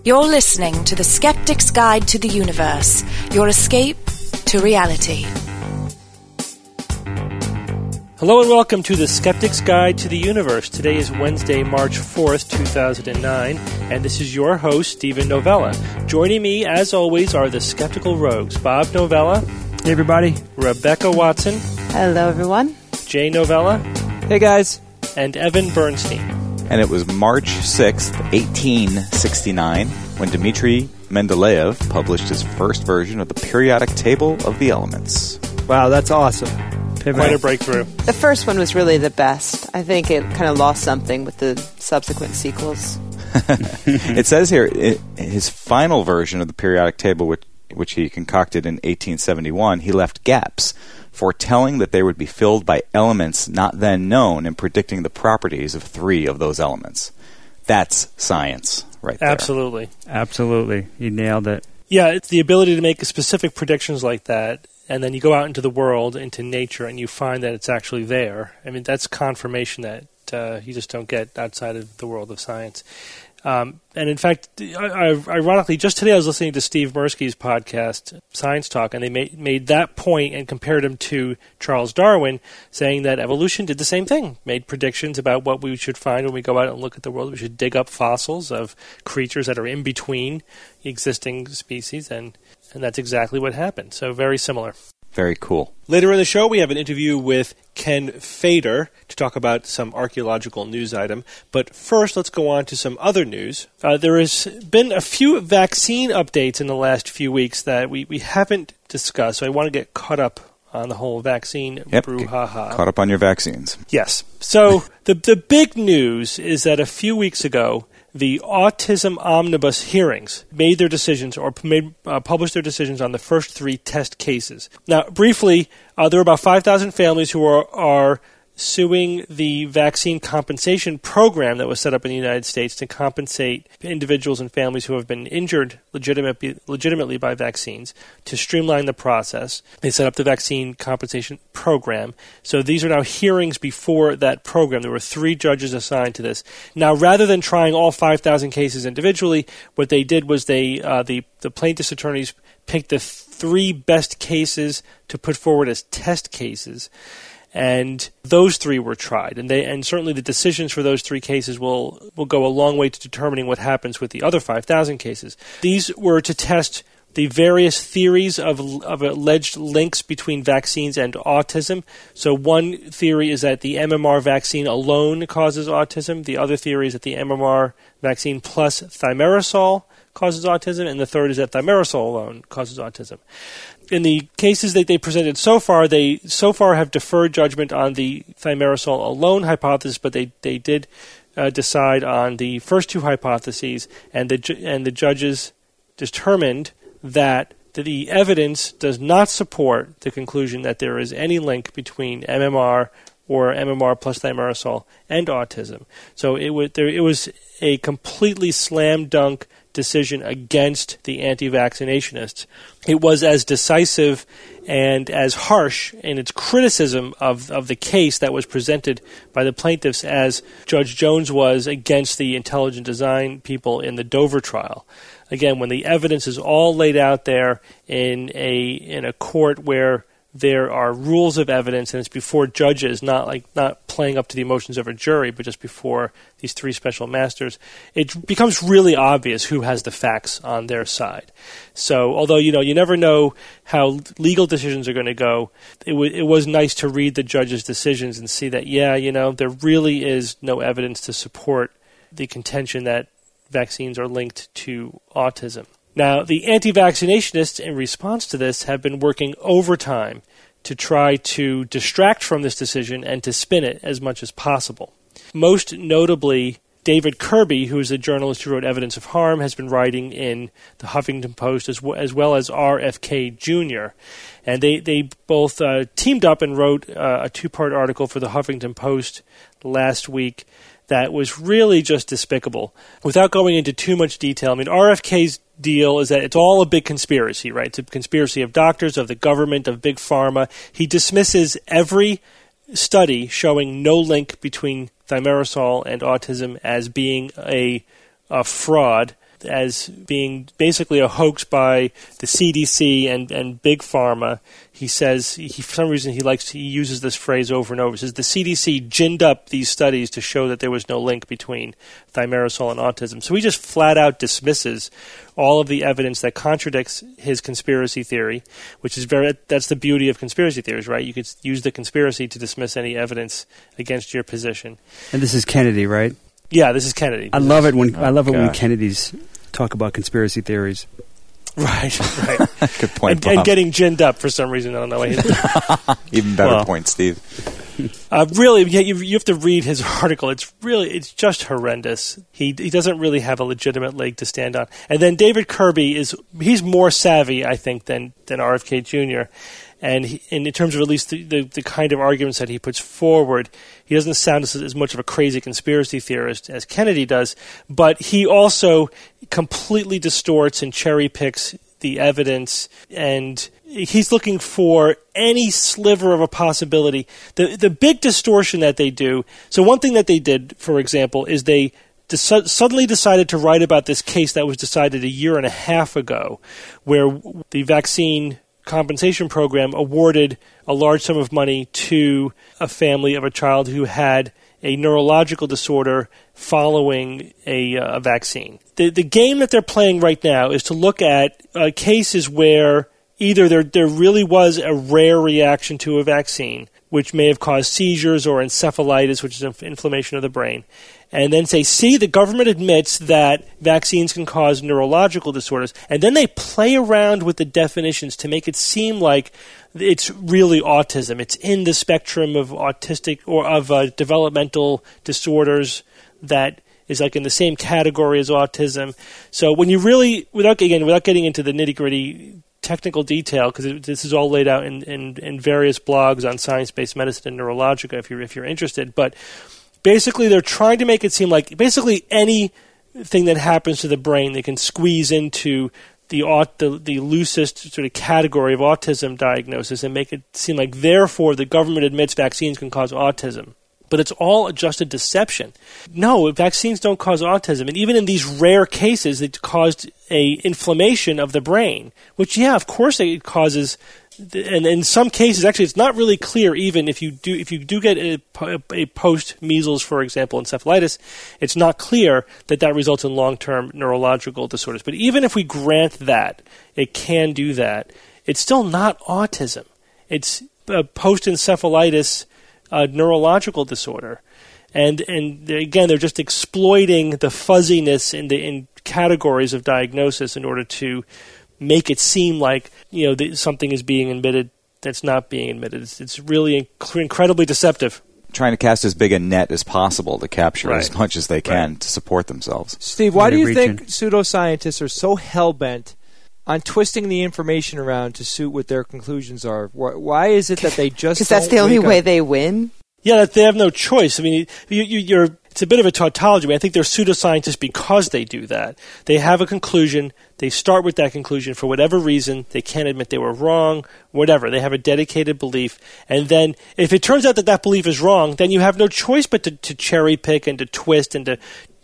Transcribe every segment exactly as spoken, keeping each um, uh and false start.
You're listening to The Skeptic's Guide to the Universe, your escape to reality. Hello and welcome to The Skeptic's Guide to the Universe. Today is Wednesday, March fourth, two thousand nine, and this is your host, Stephen Novella. Joining me, as always, are the Skeptical Rogues, Bob Novella. Hey, everybody. Rebecca Watson. Hello, everyone. Jay Novella. Hey, guys. And Evan Bernstein. And it was March sixth, eighteen sixty-nine, when Dmitri Mendeleev published his first version of the periodic table of the elements. Wow, that's awesome. Quite a breakthrough. The first one was really the best. I think it kind of lost something with the subsequent sequels. It says here, it, his final version of the periodic table, which, which he concocted in eighteen seventy-one, he left gaps, foretelling that they would be filled by elements not then known and predicting the properties of three of those elements. That's science right there. Absolutely. Absolutely. You nailed it. Yeah, it's the ability to make specific predictions like that, and then you go out into the world, into nature, and you find that it's actually there. I mean, that's confirmation that uh, you just don't get outside of the world of science. Um, and in fact, I, I, ironically, just today I was listening to Steve Mirsky's podcast, Science Talk, and they made, made that point and compared him to Charles Darwin, saying that evolution did the same thing, made predictions about what we should find when we go out and look at the world. We should dig up fossils of creatures that are in between existing species, and, and that's exactly what happened. So very similar. Very cool. Later in the show, we have an interview with Ken Fader to talk about some archaeological news item. But first, let's go on to some other news. Uh, there has been a few vaccine updates in the last few weeks that we, we haven't discussed, so I want to get caught up on the whole vaccine yep, brouhaha. Caught up on your vaccines. Yes. So the the big news is that a few weeks ago, the Autism Omnibus hearings made their decisions or made, uh, published their decisions on the first three test cases. Now, briefly, uh, there are about five thousand families who are, are suing the vaccine compensation program that was set up in the United States to compensate individuals and families who have been injured legitimately, legitimately by vaccines to streamline the process. They set up the vaccine compensation program. So these are now hearings before that program. There were three judges assigned to this. Now, rather than trying all five thousand cases individually, what they did was they uh, the, the plaintiffs' attorneys picked the three best cases to put forward as test cases. And those three were tried, and they and certainly the decisions for those three cases will will go a long way to determining what happens with the other five thousand cases. These were to test the various theories of of alleged links between vaccines and autism. So one theory is that the M M R vaccine alone causes autism. The other theory is that the M M R vaccine plus thimerosal causes autism, and the third is that thimerosal alone causes autism. In the cases that they presented so far, they so far have deferred judgment on the thimerosal alone hypothesis, but they, they did uh, decide on the first two hypotheses, and the ju- and the judges determined that the evidence does not support the conclusion that there is any link between M M R or M M R plus thimerosal and autism. So it was there, it was a completely slam dunk decision against the anti-vaccinationists. It was as decisive and as harsh in its criticism of, of the case that was presented by the plaintiffs as Judge Jones was against the intelligent design people in the Dover trial. Again, when the evidence is all laid out there in a in a court where there are rules of evidence, and it's before judges, not like not playing up to the emotions of a jury, but just before these three special masters, it becomes really obvious who has the facts on their side. So, although you know you never know how legal decisions are going to go, it, w- it was nice to read the judges' decisions and see that, yeah, you know, there really is no evidence to support the contention that vaccines are linked to autism. Now, the anti-vaccinationists, in response to this, have been working overtime to try to distract from this decision and to spin it as much as possible. Most notably, David Kirby, who is a journalist who wrote Evidence of Harm, has been writing in the Huffington Post as, w- as well as R F K Junior And they, they both uh, teamed up and wrote uh, a two-part article for the Huffington Post last week that was really just despicable. Without going into too much detail, I mean, R F K's deal is that it's all a big conspiracy, right? It's a conspiracy of doctors, of the government, of big pharma. He dismisses every study showing no link between thimerosal and autism as being a, a fraud. as being basically a hoax by the C D C and, and Big Pharma. He says, he, for some reason, he likes he uses this phrase over and over. He says the C D C ginned up these studies to show that there was no link between thimerosal and autism. So he just flat out dismisses all of the evidence that contradicts his conspiracy theory, which is very, that's the beauty of conspiracy theories, right? You could use the conspiracy to dismiss any evidence against your position. And this is Kennedy, right? Yeah, this is Kennedy. I love it when Oh, I love it when gosh. Kennedys talk about conspiracy theories. Right, right. Good point, and, and Bob. getting ginned up for some reason. I don't know why. Even better Well. point, Steve. Uh, really, yeah, you, you have to read his article. It's really, it's just horrendous. He he doesn't really have a legitimate leg to stand on. And then David Kirby is he's more savvy, I think, than than R F K Junior And, he, and in terms of at least the, the, the kind of arguments that he puts forward, he doesn't sound as, as much of a crazy conspiracy theorist as Kennedy does. But he also completely distorts and cherry picks the evidence, and he's looking for any sliver of a possibility. The the big distortion that they do, so one thing that they did, for example, is they des- suddenly decided to write about this case that was decided a year and a half ago, where the vaccine compensation program awarded a large sum of money to a family of a child who had a neurological disorder following a, uh, a vaccine. The the game that they're playing right now is to look at uh, cases where either there there really was a rare reaction to a vaccine, which may have caused seizures or encephalitis, which is inf- inflammation of the brain, and then say, see, the government admits that vaccines can cause neurological disorders, and then they play around with the definitions to make it seem like it's really autism. It's in the spectrum of autistic or of uh, developmental disorders that is like in the same category as autism. So when you really, without again, without getting into the nitty-gritty technical detail, because this is all laid out in, in, in various blogs on science-based medicine and Neurologica if you're if you're interested, but basically they're trying to make it seem like basically anything that happens to the brain they can squeeze into the aut- the, the loosest sort of category of autism diagnosis and make it seem like therefore the government admits vaccines can cause autism. But it's all adjusted deception. No, vaccines don't cause autism. And even in these rare cases, it caused a inflammation of the brain, which, yeah, of course it causes. And in some cases, actually, it's not really clear. Even if you do, if you do get a, a post-measles, for example, encephalitis, it's not clear that that results in long-term neurological disorders. But even if we grant that it can do that, it's still not autism. It's a post-encephalitis uh, neurological disorder, and and they, again, they're just exploiting the fuzziness in the in categories of diagnosis in order to make it seem like, you know, that something is being admitted that's not being admitted. It's, it's really inc- incredibly deceptive. Trying to cast as big a net as possible to capture Right. as much as they can Right. to support themselves. Steve, why do you Reaching. think pseudoscientists are so hell-bent on twisting the information around to suit what their conclusions are? Why, why is it that they just Because that's don't the only wake way up- they win. Yeah, that they have no choice. I mean, you, you, you're. It's a bit of a tautology. I mean, I think they're pseudoscientists because they do that. They have a conclusion. They start with that conclusion for whatever reason. They can't admit they were wrong, whatever. They have a dedicated belief. And then if it turns out that that belief is wrong, then you have no choice but to, to cherry pick and to twist and to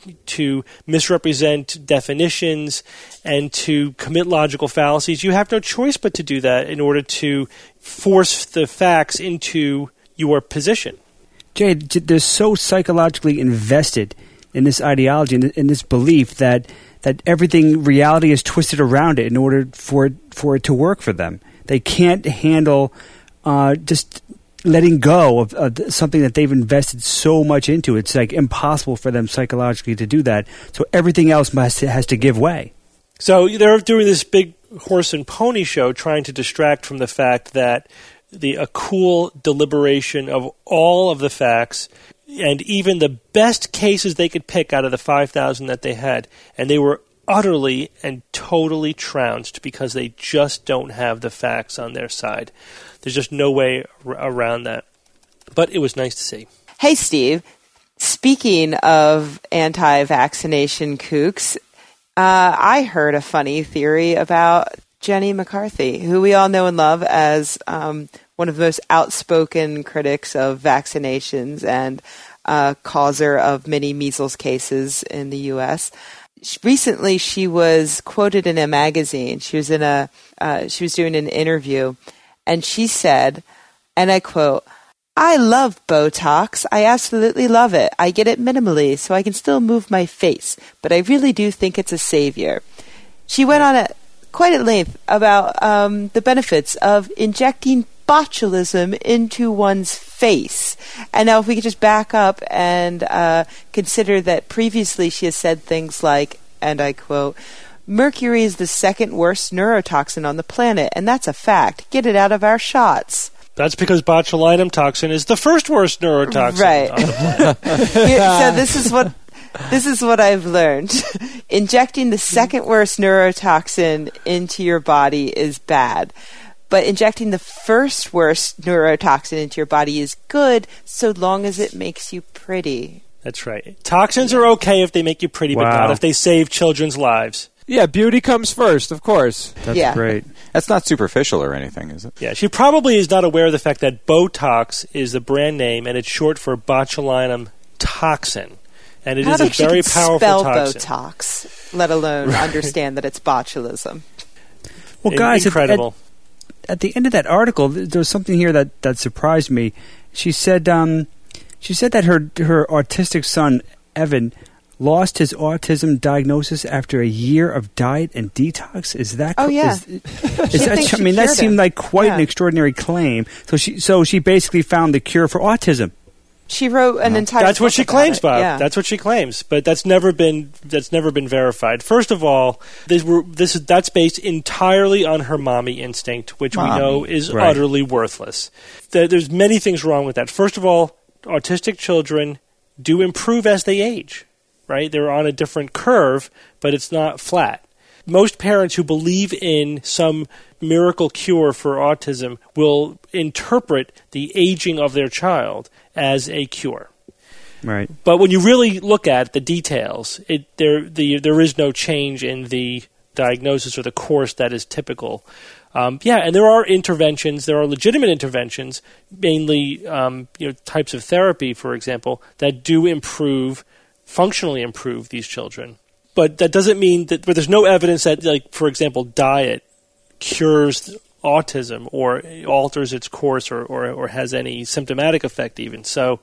to misrepresent definitions and to commit logical fallacies. You have no choice but to do that in order to force the facts into your position. Jay, j- they're so psychologically invested in this ideology and in this belief that that everything, reality is twisted around it in order for it, for it to work for them. They can't handle uh, just letting go of, of something that they've invested so much into. It's like impossible for them psychologically to do that. So everything else must has to give way. So they're doing this big horse and pony show trying to distract from the fact that the a cool deliberation of all of the facts and even the best cases they could pick out of the five thousand that they had, and they were utterly and totally trounced because they just don't have the facts on their side. There's just no way r- around that. But it was nice to see. Hey, Steve, speaking of anti-vaccination kooks, uh, I heard a funny theory about Jenny McCarthy, who we all know and love as um, one of the most outspoken critics of vaccinations and uh, causer of many measles cases in the U S sh- recently she was quoted in a magazine. She was in a uh, she was doing an interview, and she said, and I quote, "I love Botox. I absolutely love it. I get it minimally so I can still move my face, but I really do think it's a savior." She went on a quite at length about um, the benefits of injecting botulism into one's face. And now if we could just back up and uh, consider that previously she has said things like, and I quote, "Mercury is the second worst neurotoxin on the planet, and that's a fact. Get it out of our shots." That's because botulinum toxin is the first worst neurotoxin. Right. on the planet. Here, so this is what this is what I've learned. Injecting the second worst neurotoxin into your body is bad. But injecting the first worst neurotoxin into your body is good so long as it makes you pretty. That's right. Toxins are okay if they make you pretty, but Wow. not if they save children's lives. Yeah, beauty comes first, of course. That's Yeah. great. That's not superficial or anything, is it? Yeah, she probably is not aware of the fact that Botox is the brand name, and it's short for botulinum toxin. And it I is don't a think she very could powerful spell toxin. Botox, let alone understand that it's botulism. Well, In- guys, at- incredible. At, at the end of that article, th- there was something here that, that surprised me. She said, um, she said that her her autistic son Evan lost his autism diagnosis after a year of diet and detox. Is that? Oh, co- yeah. Is, is She that? thinks I she mean, that cured seemed him. like quite an Yeah. extraordinary claim. So she so she basically found the cure for autism. She wrote an entire That's what book she about claims, it. Bob. Yeah. That's what she claims, but that's never been that's never been verified. First of all, this, were, this is that's based entirely on her mommy instinct, which Mommy. we know is Right. utterly worthless. There, there's many things wrong with that. First of all, autistic children do improve as they age, right? They're on a different curve, but it's not flat. Most parents who believe in some miracle cure for autism will interpret the aging of their child as a cure. Right. But when you really look at the details, it, there the, there is no change in the diagnosis or the course that is typical. Um, yeah, and there are interventions. There are legitimate interventions, mainly um, you know types of therapy, for example, that do improve, functionally improve these children. But that doesn't mean that. But there's no evidence that, like for example, diet cures autism or alters its course or, or, or has any symptomatic effect even. So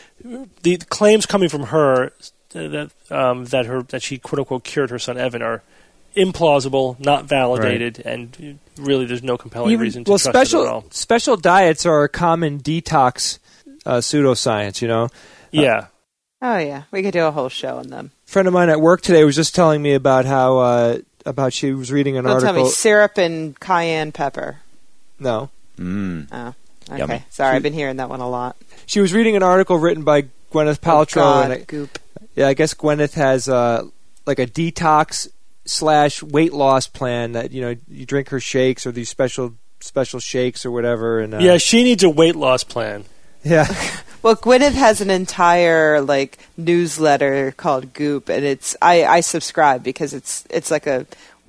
the claims coming from her that um, that her that she quote unquote cured her son Evan are implausible, not validated, and really there's no compelling Even- reason to well, trust special it at all. special diets are a common detox uh, pseudoscience. You know, Yeah. Oh, yeah. We could do a whole show on them. a friend of mine at work today was just telling me about how uh, about she was reading an Don't tell article. me syrup and cayenne pepper. No, Mm. Oh, okay. Yummy. Sorry, I've been hearing that one a lot. she was reading an article written by Gwyneth Paltrow. Oh, God, and it, goop. yeah, I guess Gwyneth has uh, like a detox slash weight loss plan that you know you drink her shakes or these special special shakes or whatever. And uh, Yeah, she needs a weight loss plan. yeah. Well, Gwyneth has an entire like newsletter called Goop, and it's I, I subscribe because it's it's like a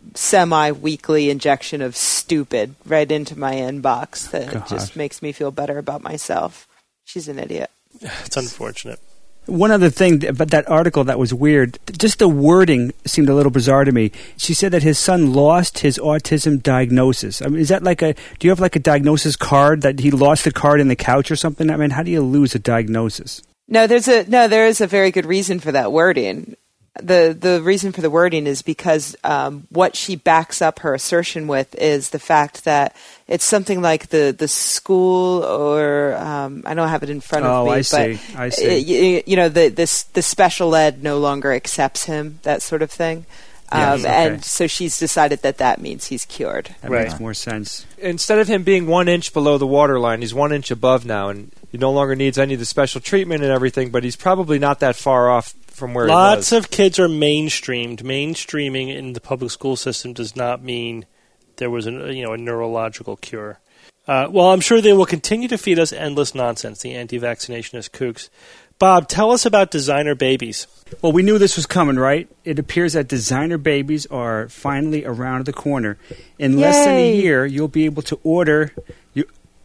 semi-weekly injection of stupid right into my inbox that Gosh. just makes me feel better about myself. She's an idiot. It's unfortunate. One other thing about that article that was weird, just the wording seemed a little bizarre to me. She said that his son lost his autism diagnosis. I mean, is that like a, do you have like a diagnosis card that he lost the card in the couch or something? I mean, how do you lose a diagnosis? No, there's a no. There is a very good reason for that wording. the The reason for the wording is because um, what she backs up her assertion with is the fact that it's something like the, the school or um, I don't have it in front of Oh, me. I but see. I see. uh, you, you know, the this the special ed no longer accepts him. That sort of thing. Yes, Um, okay. And so she's decided that that means he's cured. That Right. makes more sense. Instead of him being one inch below the waterline, he's one inch above now, and he no longer needs any of the special treatment and everything. But he's probably not that far off from where Lots he was. of kids are mainstreamed. Mainstreaming in the public school system does not mean there was a you know a neurological cure. Uh, well, I'm sure they will continue to feed us endless nonsense, the anti-vaccinationist kooks. Bob, tell us about designer babies. Well, we knew this was coming, right? It appears that designer babies are finally around the corner. In less than a Yay. year, you'll be able to order. You,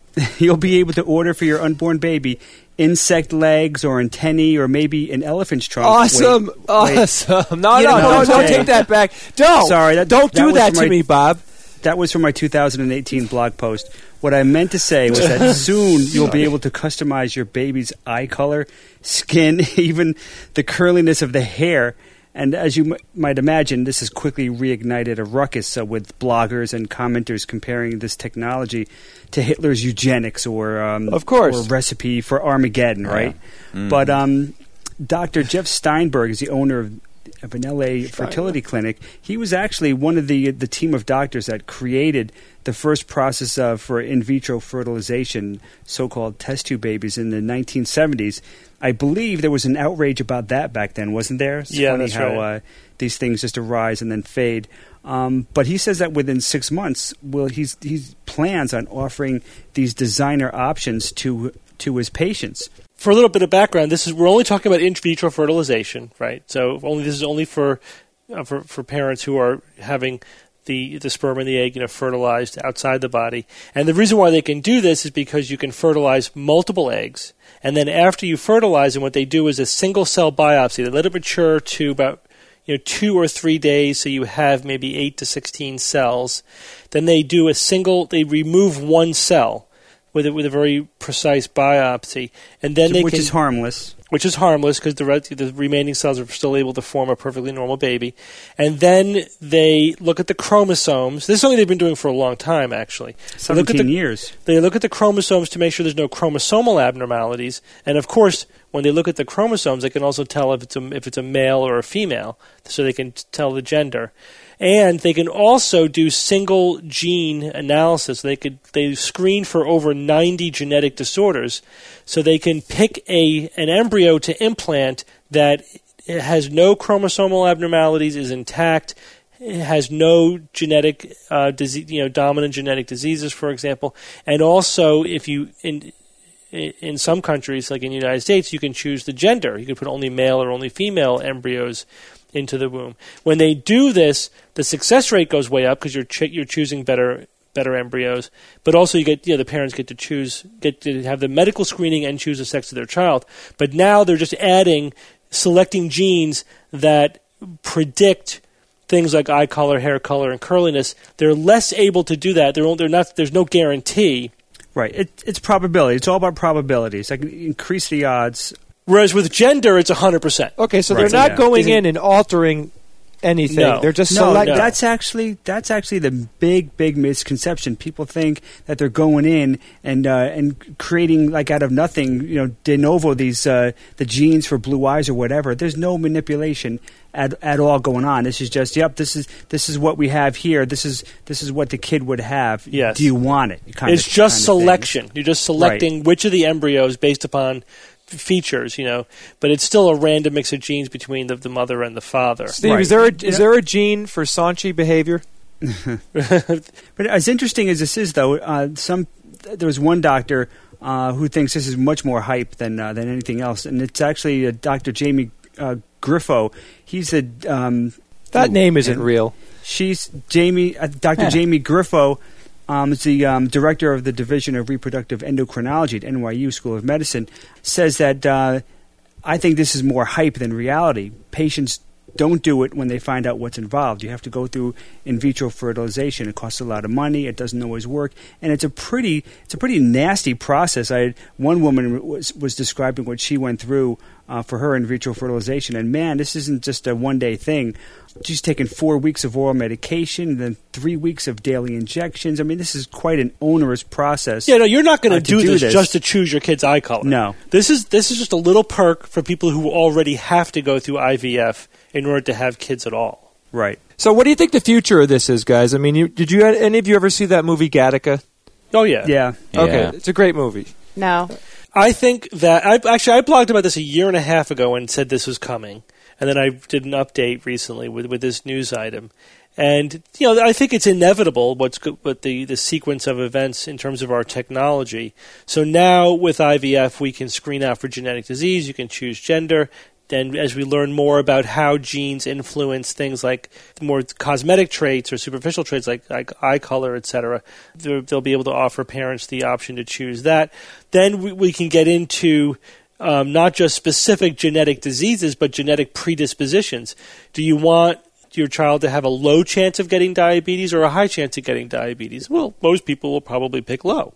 you'll be able to order for your unborn baby insect legs or antennae or maybe an elephant's trunk. Awesome. Wait, awesome. No, You no, know, no, don't okay. take that back. Don't. Sorry, that- don't that do was that for to my- me, Bob. That was from my two thousand eighteen blog post. What I meant to say was that soon you'll be able to customize your baby's eye color, skin, even the curliness of the hair. And as you m- might imagine, this has quickly reignited a ruckus uh, with bloggers and commenters comparing this technology to Hitler's eugenics or um, Of course. or recipe for Armageddon, right? But um, Doctor Jeff Steinberg is the owner of of an L A fertility clinic. He was actually one of the the team of doctors that created the first process uh, for in vitro fertilization, so-called test tube babies, in the nineteen seventies. I believe there was an outrage about that back then, wasn't there? It's Yeah, funny that's how right. uh, these things just arise and then fade. Um, but he says that within six months, well, he's he plans on offering these designer options to to his patients. For a little bit of background, this is we're only talking about in vitro fertilization, right? So only this is only for uh, for, for parents who are having the the sperm and the egg, you know, fertilized outside the body. And the reason why they can do this is because you can fertilize multiple eggs, and then after you fertilize them, what they do is a single cell biopsy. They let it mature to about you know two or three days, so you have maybe eight to sixteen cells. Then they do a single. They remove one cell with a, with a very precise biopsy, and then they which can, is harmless. which is harmless because the re- the remaining cells are still able to form a perfectly normal baby. And then they look at the chromosomes. This is something they've been doing for a long time, actually. They look at seventeen the, years. They look at the chromosomes to make sure there's no chromosomal abnormalities. And of course, when they look at the chromosomes, they can also tell if it's a, if it's a male or a female, so they can t- tell the gender. And they can also do single gene analysis. They could they screen for over ninety genetic disorders, so they can pick a an embryo to implant that has no chromosomal abnormalities, is intact, has no genetic uh, disease, you know, dominant genetic diseases, for example. And also, if you in in some countries, like in the United States, you can choose the gender. You can put only male or only female embryos into the womb. When they do this, the success rate goes way up because you're ch- you're choosing better better embryos. But also, you get you know, the parents get to choose, get to have the medical screening and choose the sex of their child. But now they're just adding, selecting genes that predict things like eye color, hair color, and curliness. They're less able to do that. They're they're not. There's no guarantee. Right. It, it's probability. It's all about probabilities. I can increase the odds. Whereas with gender, it's one hundred percent. Okay, so Right. they're not Yeah. going Isn't- in and altering anything. No. They're just No, selecting. that's actually that's actually the big big misconception. People think that they're going in and uh, and creating like out of nothing, you know, de novo these uh, the genes for blue eyes or whatever. There's no manipulation at at all going on. This is just yep. This is this is what we have here. This is this is what the kid would have. Yes. Do you want it? Kind It's of, just kind of thing. selection. You're just selecting which of the embryos based upon f- features, you know. But it's still a random mix of genes between the, the mother and the father. Steve, Right. is there a, You is know- there a gene for Sanchi behavior? But as interesting as this is, though, uh, some there was one doctor uh, who thinks this is much more hype than uh, than anything else, and it's actually uh, Doctor Jamie uh, Griffo. He's a um, That oh, name isn't and real. She's Jamie, uh, Doctor Huh. Jamie Griffo. Um, is the um, director of the Division of Reproductive Endocrinology at N Y U School of Medicine. Says that uh, I think this is more hype than reality. Patients don't do it when they find out what's involved. You have to go through in vitro fertilization. It costs a lot of money. It doesn't always work, and it's a pretty it's a pretty nasty process. I had, one woman was was describing what she went through uh, for her in vitro fertilization, and man, this isn't just a one day thing. She's taken four weeks of oral medication, then three weeks of daily injections. I mean, this is quite an onerous process. Yeah, no, you're not going uh, to do, do this, this. just to choose your kid's eye color. No. This is this is just a little perk for people who already have to go through I V F in order to have kids at all. Right. So, what do you think the future of this is, guys? I mean, you, did you any of you ever see that movie Gattaca? Oh yeah. Yeah. Okay, Yeah. it's a great movie. No. I think that I actually I blogged about this a year and a half ago and said this was coming, and then I did an update recently with with this news item, and you know I think it's inevitable what's go- what the the sequence of events in terms of our technology. So now with I V F we can screen out for genetic disease. You can choose gender. then as we learn more about how genes influence things like more cosmetic traits or superficial traits like, like eye color, et cetera, they'll be able to offer parents the option to choose that. Then we, we can get into um, not just specific genetic diseases, but genetic predispositions. Do you want your child to have a low chance of getting diabetes or a high chance of getting diabetes? Well, most people will probably pick low.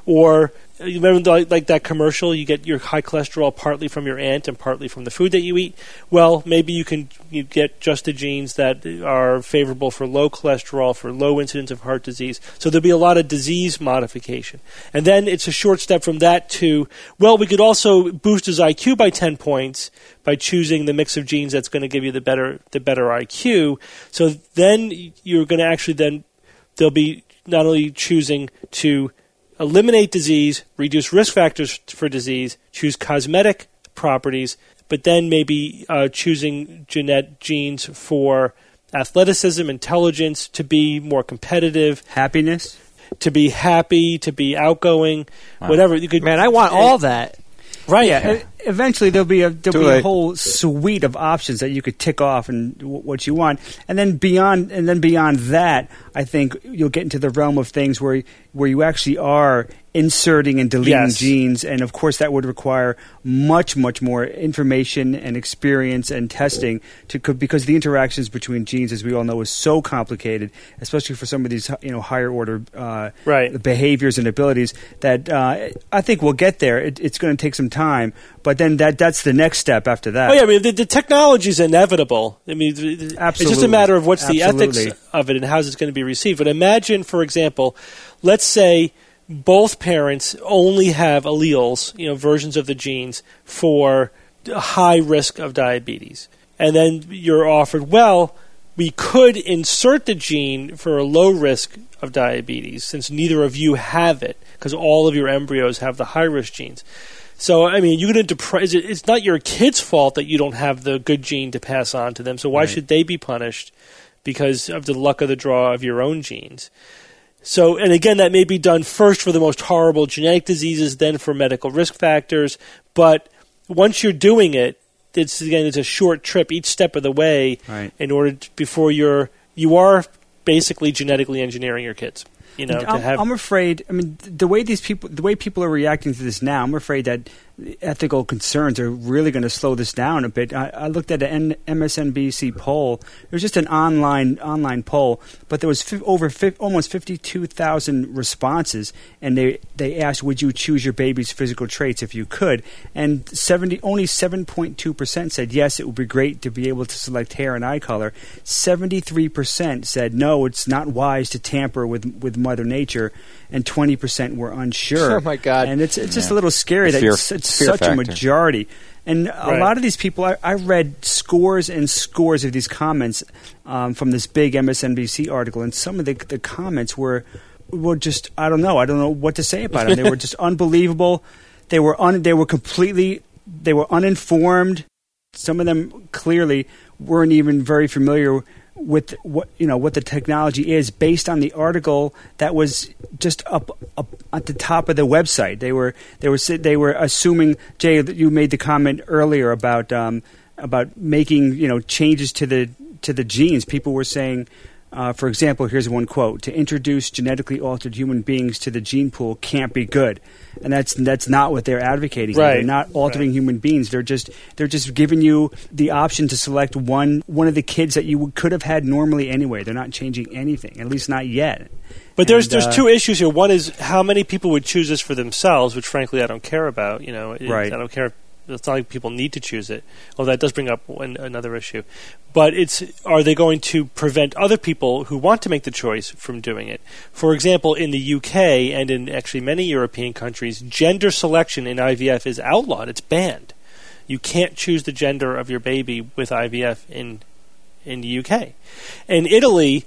Or you remember like, like that commercial, you get your high cholesterol partly from your aunt and partly from the food that you eat? Well, maybe you can you get just the genes that are favorable for low cholesterol, for low incidence of heart disease. So there'll be a lot of disease modification. And then it's a short step from that to, well, we could also boost his I Q by ten points by choosing the mix of genes that's going to give you the better the better I Q. So then you're going to actually then, they'll be not only choosing to eliminate disease, reduce risk factors for disease, choose cosmetic properties, but then maybe uh, choosing genet genes for athleticism, intelligence, to be more competitive, happiness, to be happy, to be outgoing, wow. whatever. You could, Man, I want all that. Right. Yeah. Eventually, there'll be a there'll Too be late. a whole suite of options that you could tick off and w- what you want, and then beyond and then beyond that, I think you'll get into the realm of things where where you actually are inserting and deleting yes. genes, and of course that would require much much more information and experience and testing to because the interactions between genes, as we all know, is so complicated, especially for some of these you know higher order uh, right. behaviors and abilities. That uh, I think we'll get there. It, it's going to take some time. But then that that's the next step after that. Oh, yeah, I mean, the, the technology is inevitable. I mean, Absolutely. It's just a matter of what's Absolutely. the ethics of it and how it's going to be received. But imagine, for example, let's say both parents only have alleles, you know, versions of the genes for a high risk of diabetes. And then you're offered, well, we could insert the gene for a low risk of diabetes since neither of you have it because all of your embryos have the high-risk genes. So, I mean, you're going to deprive. It's not your kid's fault that you don't have the good gene to pass on to them. So why right. should they be punished because of the luck of the draw of your own genes? So, and again, that may be done first for the most horrible genetic diseases, then for medical risk factors. But once you're doing it, it's again, it's a short trip each step of the way. Right. In order to, before you're you are basically genetically engineering your kids. You know, I'm, to have I'm afraid. I mean, the way these people, the way people are reacting to this now, I'm afraid that ethical concerns are really going to slow this down a bit. I, I looked at an M S N B C poll. It was just an online online poll, but there was fi- over fi- almost fifty-two thousand responses, and they they asked, "Would you choose your baby's physical traits if you could?" And seventy only seven point two percent said yes, it would be great to be able to select hair and eye color. Seventy-three percent said no, it's not wise to tamper with with Mother Nature, and twenty percent were unsure. Oh my God! And it's it's Yeah. just a little scary that Fear- it's, it's fear such factor. a majority. And a Right. lot of these people, I, I read scores and scores of these comments um, from this big M S N B C article, and some of the, the comments were were just, I don't know, I don't know what to say about them. They were just unbelievable. They were un, they were completely, they were uninformed. Some of them clearly weren't even very familiar with what you know what the technology is based on the article that was just up, up at the top of the website. They were they were they were assuming, Jay, that you made the comment earlier about um, about making you know changes to the to the genes. People were saying, uh, for example, here's one quote: "To introduce genetically altered human beings to the gene pool can't be good," and that's that's not what they're advocating. Right. They're not altering Right. human beings. They're just they're just giving you the option to select one one of the kids that you could have had normally anyway. They're not changing anything, at least not yet. But there's And, there's uh, two issues here. One is how many people would choose this for themselves, which frankly I don't care about. You know, It- Right. I don't care. It's not like people need to choose it. Well, that does bring up one, another issue. But it's are they going to prevent other people who want to make the choice from doing it? For example, in the U K and in actually many European countries, gender selection in I V F is outlawed. It's banned. You can't choose the gender of your baby with I V F in in the U K. In Italy,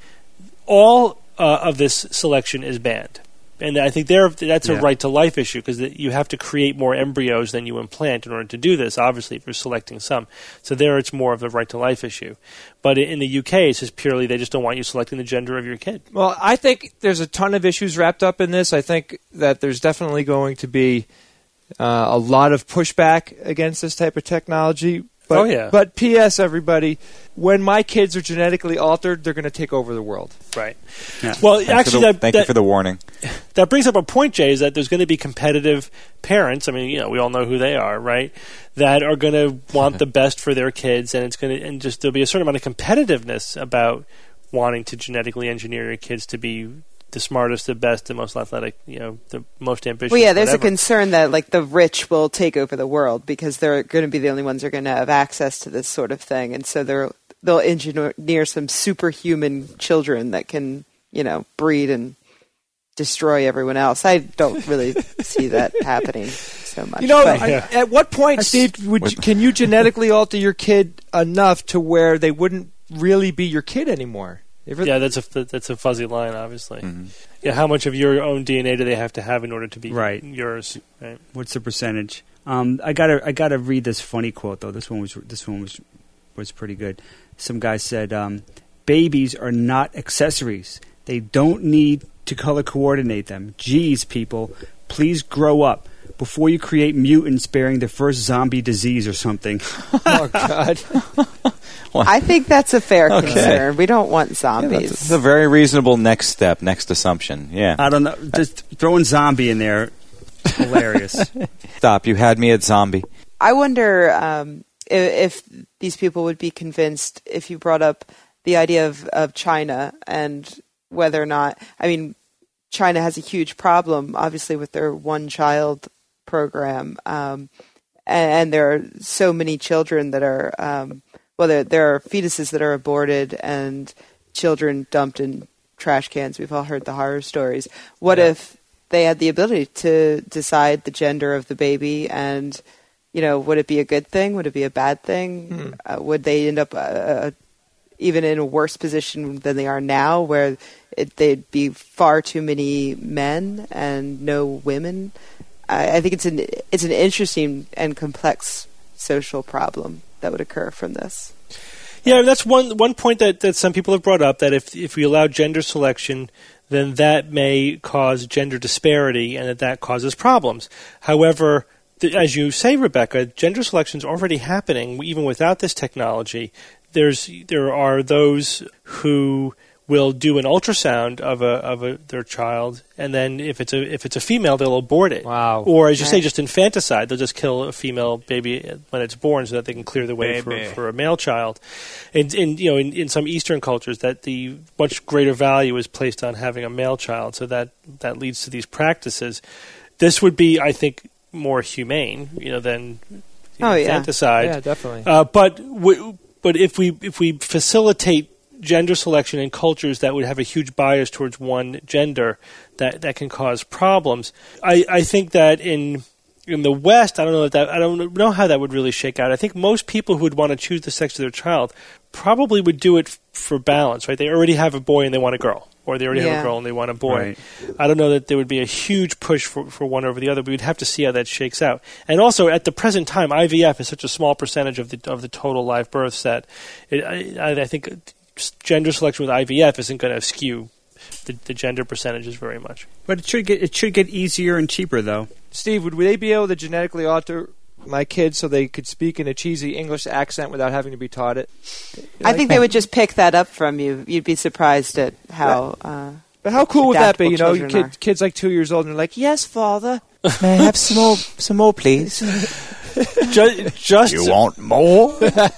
all uh, of this selection is banned. And I think there that's a Yeah. right-to-life issue because you have to create more embryos than you implant in order to do this, obviously, if you're selecting some. So there it's more of a right-to-life issue. But in the U K, it's just purely they just don't want you selecting the gender of your kid. Well, I think there's a ton of issues wrapped up in this. I think that there's definitely going to be uh, a lot of pushback against this type of technology. But, Oh, yeah. But P S everybody, when my kids are genetically altered, they're going to take over the world. Right. Yeah. Well, Thanks actually, for the, that, thank that, you for the warning. that brings up a point, Jay, is that there's going to be competitive parents. I mean, you know, we all know who they are, right? That are going to want the best for their kids, and it's going to, and just there'll be a certain amount of competitiveness about wanting to genetically engineer your kids to be the smartest, the best, the most athletic, you know, the most ambitious. Well, yeah, there's whatever. a concern that like the rich will take over the world because they're going to be the only ones who are going to have access to this sort of thing, and so they're they'll engineer some superhuman children that can, you know, breed and destroy everyone else. I don't really see that happening so much. You know, but- I, Yeah. at what point, Steve, would you, can you genetically alter your kid enough to where they wouldn't really be your kid anymore? Ever- Yeah, that's a that's a fuzzy line, obviously. Mm-hmm. Yeah, how much of your own D N A do they have to have in order to be Right. yours? Right. What's the percentage? Um, I gotta I gotta read this funny quote though. This one was this one was was pretty good. Some guy said, um, "Babies are not accessories. They don't need to color coordinate them. Geez, people, please grow up before you create mutants bearing the first zombie disease or something." Oh, God. I think that's a fair Okay. concern. We don't want Yeah, zombies. that's, that's a very reasonable next step, next assumption. Yeah. I don't know. Just throwing zombie in there, hilarious. Stop. You had me at zombie. I wonder um, if, if these people would be convinced if you brought up the idea of, of China and whether or not, I mean, China has a huge problem, obviously, with their one-child program, um, and, and there are so many children that are, um, well, there, there are fetuses that are aborted and children dumped in trash cans. We've all heard the horror stories. What Yeah. if they had the ability to decide the gender of the baby and, you know, would it be a good thing? Would it be a bad thing? Hmm. Uh, would they end up uh, even in a worse position than they are now, where it, they'd be far too many men and no women? I, I think it's an it's an interesting and complex social problem that would occur from this. Yeah, that's one one point that, that some people have brought up, that if if we allow gender selection, then that may cause gender disparity and that that causes problems. However, th- as you say, Rebecca, gender selection is already happening even without this technology. There's there are those who will do an ultrasound of a of a their child, and then if it's a if it's a female, they'll abort it. Wow. Or as you say, Right. just infanticide. They'll just kill a female baby when it's born, so that they can clear the way for, Baby. for a male child. And, and you know, in, in some Eastern cultures, that the much greater value is placed on having a male child, so that that leads to these practices. This would be, I think, more humane, you know, than Oh, yeah. infanticide. Yeah, definitely. Uh, but w- but if we if we facilitate gender selection in cultures that would have a huge bias towards one gender, that, that can cause problems. I, I think that in in the West, I don't know that, that I don't know how that would really shake out. I think most people who would want to choose the sex of their child probably would do it f- for balance, right? They already have a boy and they want a girl, or they already have Yeah. a girl and they want a boy. Right. I don't know that there would be a huge push for, for one over the other, but we'd have to see how that shakes out. And also, at the present time, I V F is such a small percentage of the of the total live births that it, I, I think gender selection with I V F isn't going to skew the, the gender percentages very much. But it should get it should get easier and cheaper though. Steve, would they be able to genetically alter my kids so they could speak in a cheesy English accent without having to be taught it? I think they would just pick that up from you. You'd be surprised at how. Uh, But how cool would that be? You know, Adaptable your children kid, kids like two years old and they're like, "Yes, father." May I have some more, some more, please? Just, just, You want more?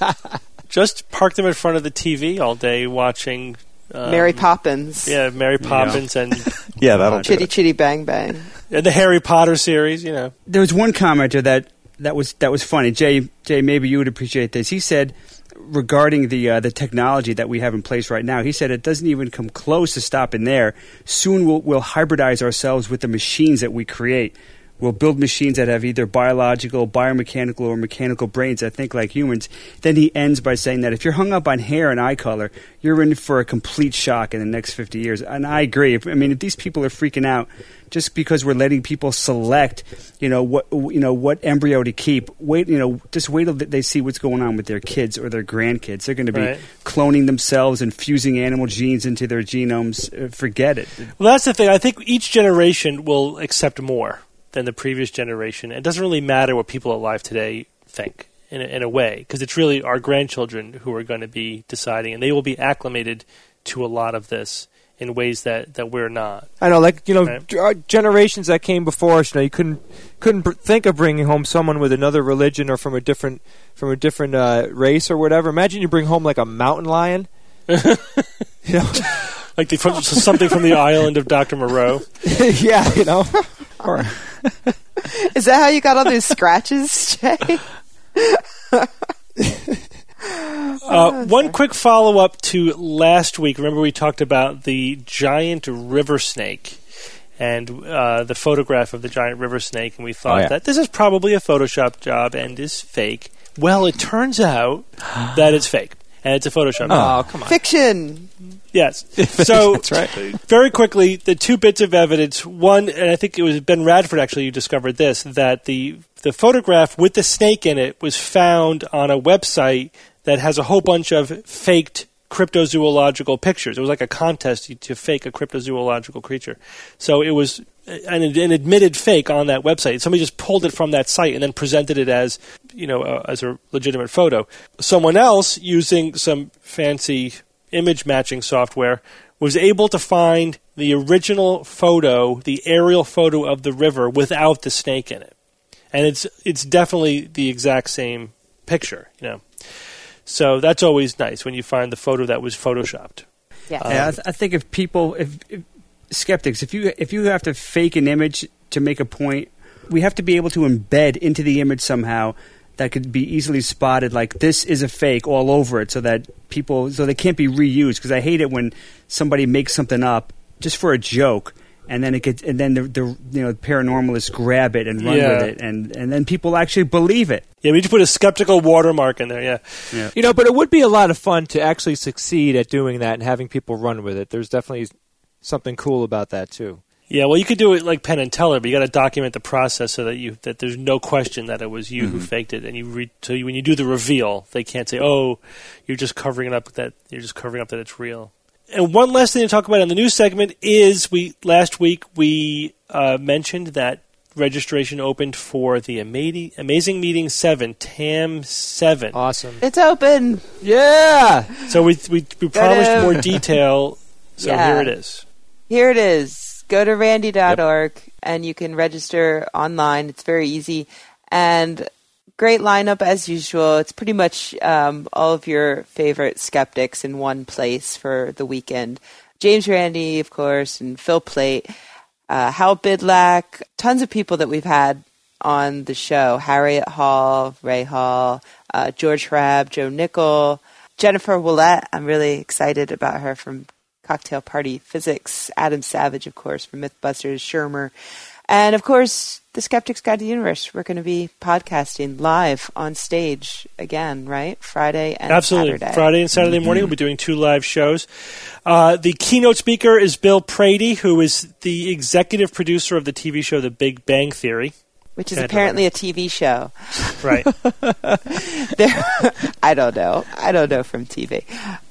just park them in front of the T V all day watching um, Mary Poppins, Yeah, Mary Poppins and, Yeah, that'll do Chitty it. Chitty Bang Bang. and the Harry Potter series. You know, There was one commenter that, that was that was funny. Jay Jay, maybe you would appreciate this. He said regarding the uh, the technology that we have in place right now, he said it doesn't even come close to stopping there. Soon we'll we'll hybridize ourselves with the machines that we create. We'll build machines that have either biological, biomechanical, or mechanical brains that think like humans. Then he ends by saying that if you're hung up on hair and eye color, you're in for a complete shock in the next fifty years. And I agree. If, I mean, if these people are freaking out just because we're letting people select, you know, what you know what embryo to keep, wait, you know, just wait till they see what's going on with their kids or their grandkids. They're going to be Right. cloning themselves and fusing animal genes into their genomes. Uh, Forget it. well, that's the thing. I think each generation will accept more than the previous generation. It doesn't really matter what people alive today think. in a, in a way, because it's really our grandchildren who are going to be deciding, and they will be acclimated to a lot of this in ways that, that we're not. I know, like, you know, Right. g- generations that came before us, you know, you couldn't couldn't br- think of bringing home someone with another religion or from a different from a different uh, race or whatever. Imagine you bring home like a mountain lion. You know, Like the, from, something from the island of Doctor Moreau. yeah, you know. Or Is that how you got all those scratches, Jay? Uh, one quick follow-up to last week. Remember we talked about the giant river snake and uh, the photograph of the giant river snake, and we thought Oh, yeah. that this is probably a Photoshop job and is fake. Well, it turns out that it's fake, and it's a Photoshop job. Oh, come on. Fiction. Yes. So, That's right. very quickly, the two bits of evidence. One, and I think it was Ben Radford actually who discovered this, that the the photograph with the snake in it was found on a website that has a whole bunch of faked cryptozoological pictures. It was like a contest to fake a cryptozoological creature. So it was an, an admitted fake on that website. Somebody just pulled it from that site and then presented it as, you know, uh, as a legitimate photo. Someone else, using some fancy image matching software, was able to find the original photo, the aerial photo of the river without the snake in it. And it's it's definitely the exact same picture, you know. So that's always nice when you find the photo that was photoshopped. Yeah. Yeah, I, th- I think if people, if, if skeptics, if you if you have to fake an image to make a point, we have to be able to embed into the image somehow that could be easily spotted. Like this is a fake all over it, so that people, so they can't be reused. Because I hate it when somebody makes something up just for a joke, and then it gets, and then the, the you know paranormalists grab it and run Yeah. with it, and and then people actually believe it. Yeah, we need to put a skeptical watermark in there, yeah. Yeah. You know, but it would be a lot of fun to actually succeed at doing that and having people run with it. There's definitely something cool about that too. Yeah, well, you could do it like Penn and Teller, but you got to document the process so that you that there's no question that it was you who faked it, and you re- so you, when you do the reveal, they can't say, "Oh, you're just covering it up that you're just covering up that it's real." And one last thing to talk about in the news segment is we last week we uh, mentioned that registration opened for the Amazing, Amazing Meeting seven, T A M seven. Awesome. It's open. Yeah. So we we, we promised to- more detail, so Yeah. here it is. Here it is. Go to randy dot org and you can register online. It's very easy. And great lineup as usual. It's pretty much um, all of your favorite skeptics in one place for the weekend. James Randi, of course, and Phil Plait, uh, Hal Bidlack, tons of people that we've had on the show. Harriet Hall, Ray Hall, uh, George Hrab, Joe Nickel, Jennifer Willette. I'm really excited about her from Cocktail Party Physics. Adam Savage, of course, from Mythbusters, Shermer. And, of course, The Skeptic's Guide to the Universe. We're going to be podcasting live on stage again, right? Friday and Absolutely. Saturday. Friday and Saturday morning, we'll be doing two live shows. Uh, the keynote speaker is Bill Prady, who is the executive producer of the T V show The Big Bang Theory. Which is Go ahead, apparently a T V show. Right. There, I don't know. I don't know from T V.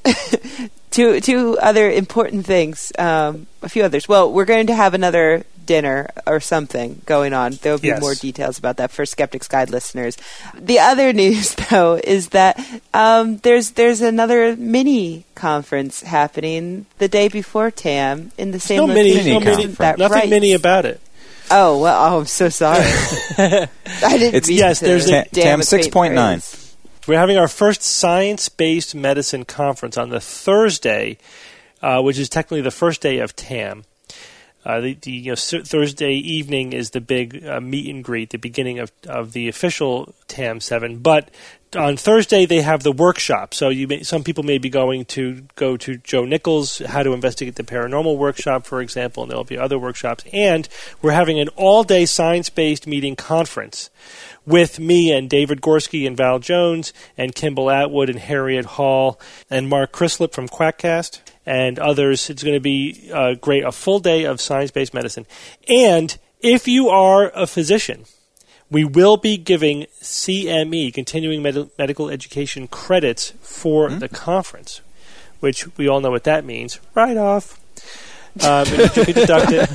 two two other important things. Um, a few others. Well, we're going to have another dinner or something going on. There will be Yes. more details about that for Skeptics Guide listeners. The other news, though, is that um, there's there's another mini conference happening the day before T A M in the same no mini, location. no mini, conference. That nothing right. mini about it. Oh well, oh, I'm so sorry. I didn't It's- mean yes, to there's a- damn T A M a six point nine. faint praise. We're having our first science-based medicine conference on the Thursday, uh, which is technically the first day of T A M. Uh, the, the you know, s- Thursday evening is the big uh, meet and greet, the beginning of, of the official T A M seven. But on Thursday they have the workshop. So you may, some people may be going to go to Joe Nichols' How to Investigate the Paranormal workshop, for example, and there will be other workshops. And we're having an all-day science-based meeting conference with me and David Gorski and Val Jones and Kimball Atwood and Harriet Hall and Mark Crislip from Quackcast and others. It's going to be uh, great, a full day of science-based medicine. And if you are a physician, we will be giving C M E, Continuing Med- Medical Education, credits for Mm-hmm. the conference, which we all know what that means. Right off. Um, and you can deduct it.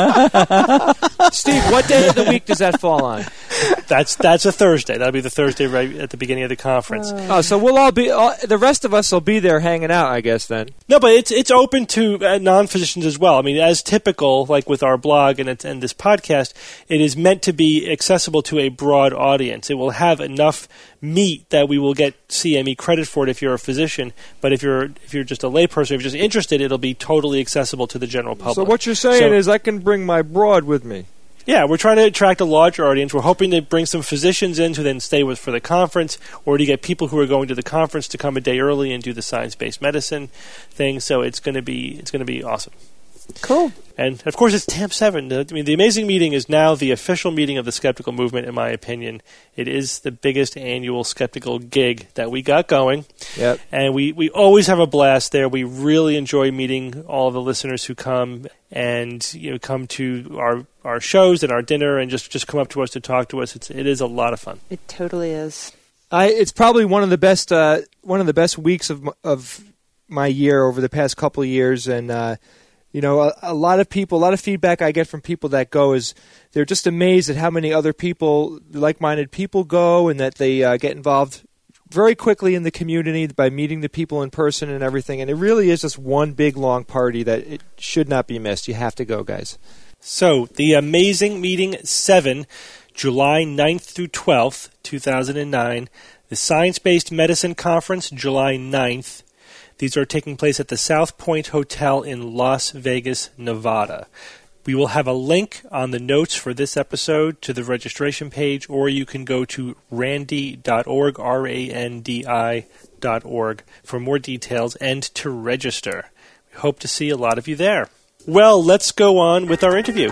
Steve, what day of the week does that fall on? That's that's a Thursday. That'll be the Thursday right at the beginning of the conference. Uh, oh, so we'll all be all, the rest of us will be there hanging out, I guess. Then no, but it's it's open to uh, non-physicians as well. I mean, as typical, like with our blog and it's, and this podcast, it is meant to be accessible to a broad audience. It will have enough meat that we will get C M E credit for it if you're a physician. But if you're if you're just a layperson, if you're just interested, it'll be totally accessible to the general public. So what you're saying so, is, I can bring my broad with me. Yeah, we're trying to attract a larger audience. We're hoping to bring some physicians in who then stay with for the conference, or to get people who are going to the conference to come a day early and do the science-based medicine thing. So it's going to be it's going to be awesome. Cool. And, of course, it's T A M seven. I mean, the Amazing Meeting is now the official meeting of the skeptical movement, in my opinion. It is the biggest annual skeptical gig that we got going. Yep. And we, we always have a blast there. We really enjoy meeting all of the listeners who come and you know come to our, our shows and our dinner and just, just come up to us to talk to us. It's, it is a lot of fun. It totally is. I, it's probably one of the best uh, one of the best weeks of of my year over the past couple of years, and uh, you know, a, a lot of people, a lot of feedback I get from people that go is they're just amazed at how many other people, like-minded people, go, and that they uh, get involved very quickly in the community by meeting the people in person and everything. And it really is just one big long party that it should not be missed. You have to go, guys. So the Amazing Meeting seven, July ninth through twelfth, two thousand nine. The Science-Based Medicine Conference, July ninth. These are taking place at the South Point Hotel in Las Vegas, Nevada. We will have a link on the notes for this episode to the registration page, or you can go to randy dot org, R A N D I dot org, for more details and to register. We hope to see a lot of you there. Well, let's go on with our interview.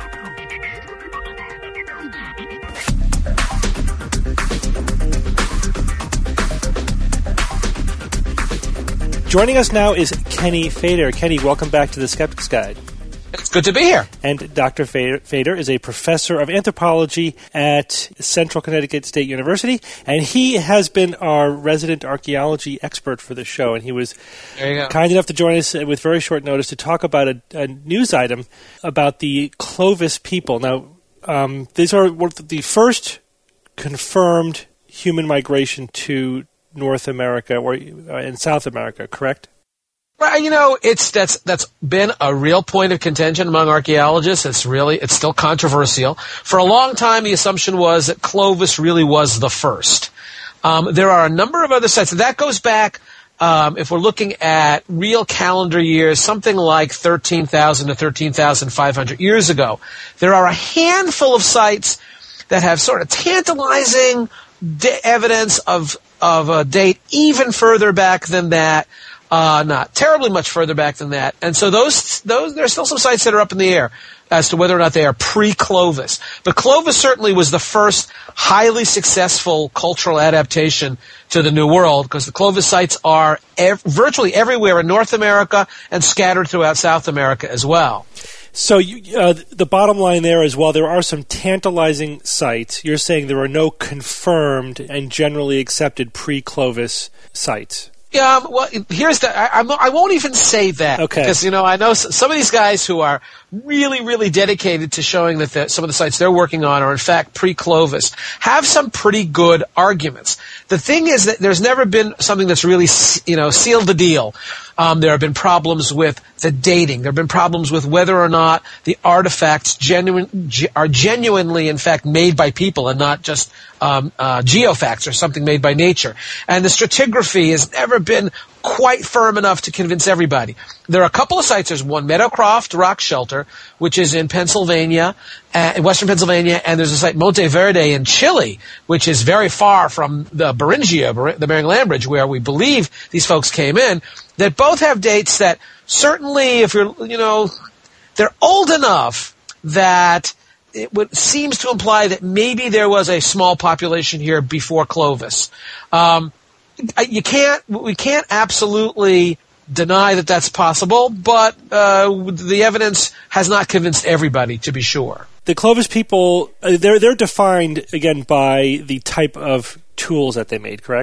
Joining us now is Kenny Feder. Kenny, welcome back to the Skeptic's Guide. It's good to be here. And Doctor Feder is a professor of anthropology at Central Connecticut State University, and he has been our resident archaeology expert for the show. And he was kind enough to join us with very short notice to talk about a, a news item about the Clovis people. Now, um, these are the first confirmed human migration to North America or uh, in South America, correct? Right, you know, it's that's that's been a real point of contention among archaeologists. It's really it's still controversial. For a long time, the assumption was that Clovis really was the first. Um, there are a number of other sites. That goes back, um, if we're looking at real calendar years, something like thirteen thousand to thirteen thousand five hundred years ago. There are a handful of sites that have sort of tantalizing de- evidence of of a date even further back than that. Uh, not terribly much further back than that. And so those, those, there's still some sites that are up in the air as to whether or not they are pre-Clovis. But Clovis certainly was the first highly successful cultural adaptation to the New World, because the Clovis sites are ev- virtually everywhere in North America and scattered throughout South America as well. So you, uh, the bottom line there is, while there are some tantalizing sites, you're saying there are no confirmed and generally accepted pre-Clovis sites. Yeah, um, well, here's the. I, I'm, I won't even say that, okay, because you know I know some of these guys who are really, really dedicated to showing that the, some of the sites they're working on are in fact pre-Clovis have some pretty good arguments. The thing is that there's never been something that's really, you know, sealed the deal. Um, there have been problems with the dating. There have been problems with whether or not the artifacts genuine, ge- are genuinely, in fact, made by people and not just um, uh, geofacts or something made by nature. And the stratigraphy has never been quite firm enough to convince everybody. There are a couple of sites. There's one, Meadowcroft Rock Shelter, which is in Pennsylvania, uh, in western Pennsylvania, and there's a site, Monte Verde, in Chile, which is very far from the Beringia, the Bering Land Bridge, where we believe these folks came in, that both have dates that certainly, if you're, you know, they're old enough that it would, seems to imply that maybe there was a small population here before Clovis. Um, You can't, we can't absolutely deny that that's possible, but uh, the evidence has not convinced everybody, to be sure. The Clovis people, uh, they're they're defined again by the type of tools that they made, correct?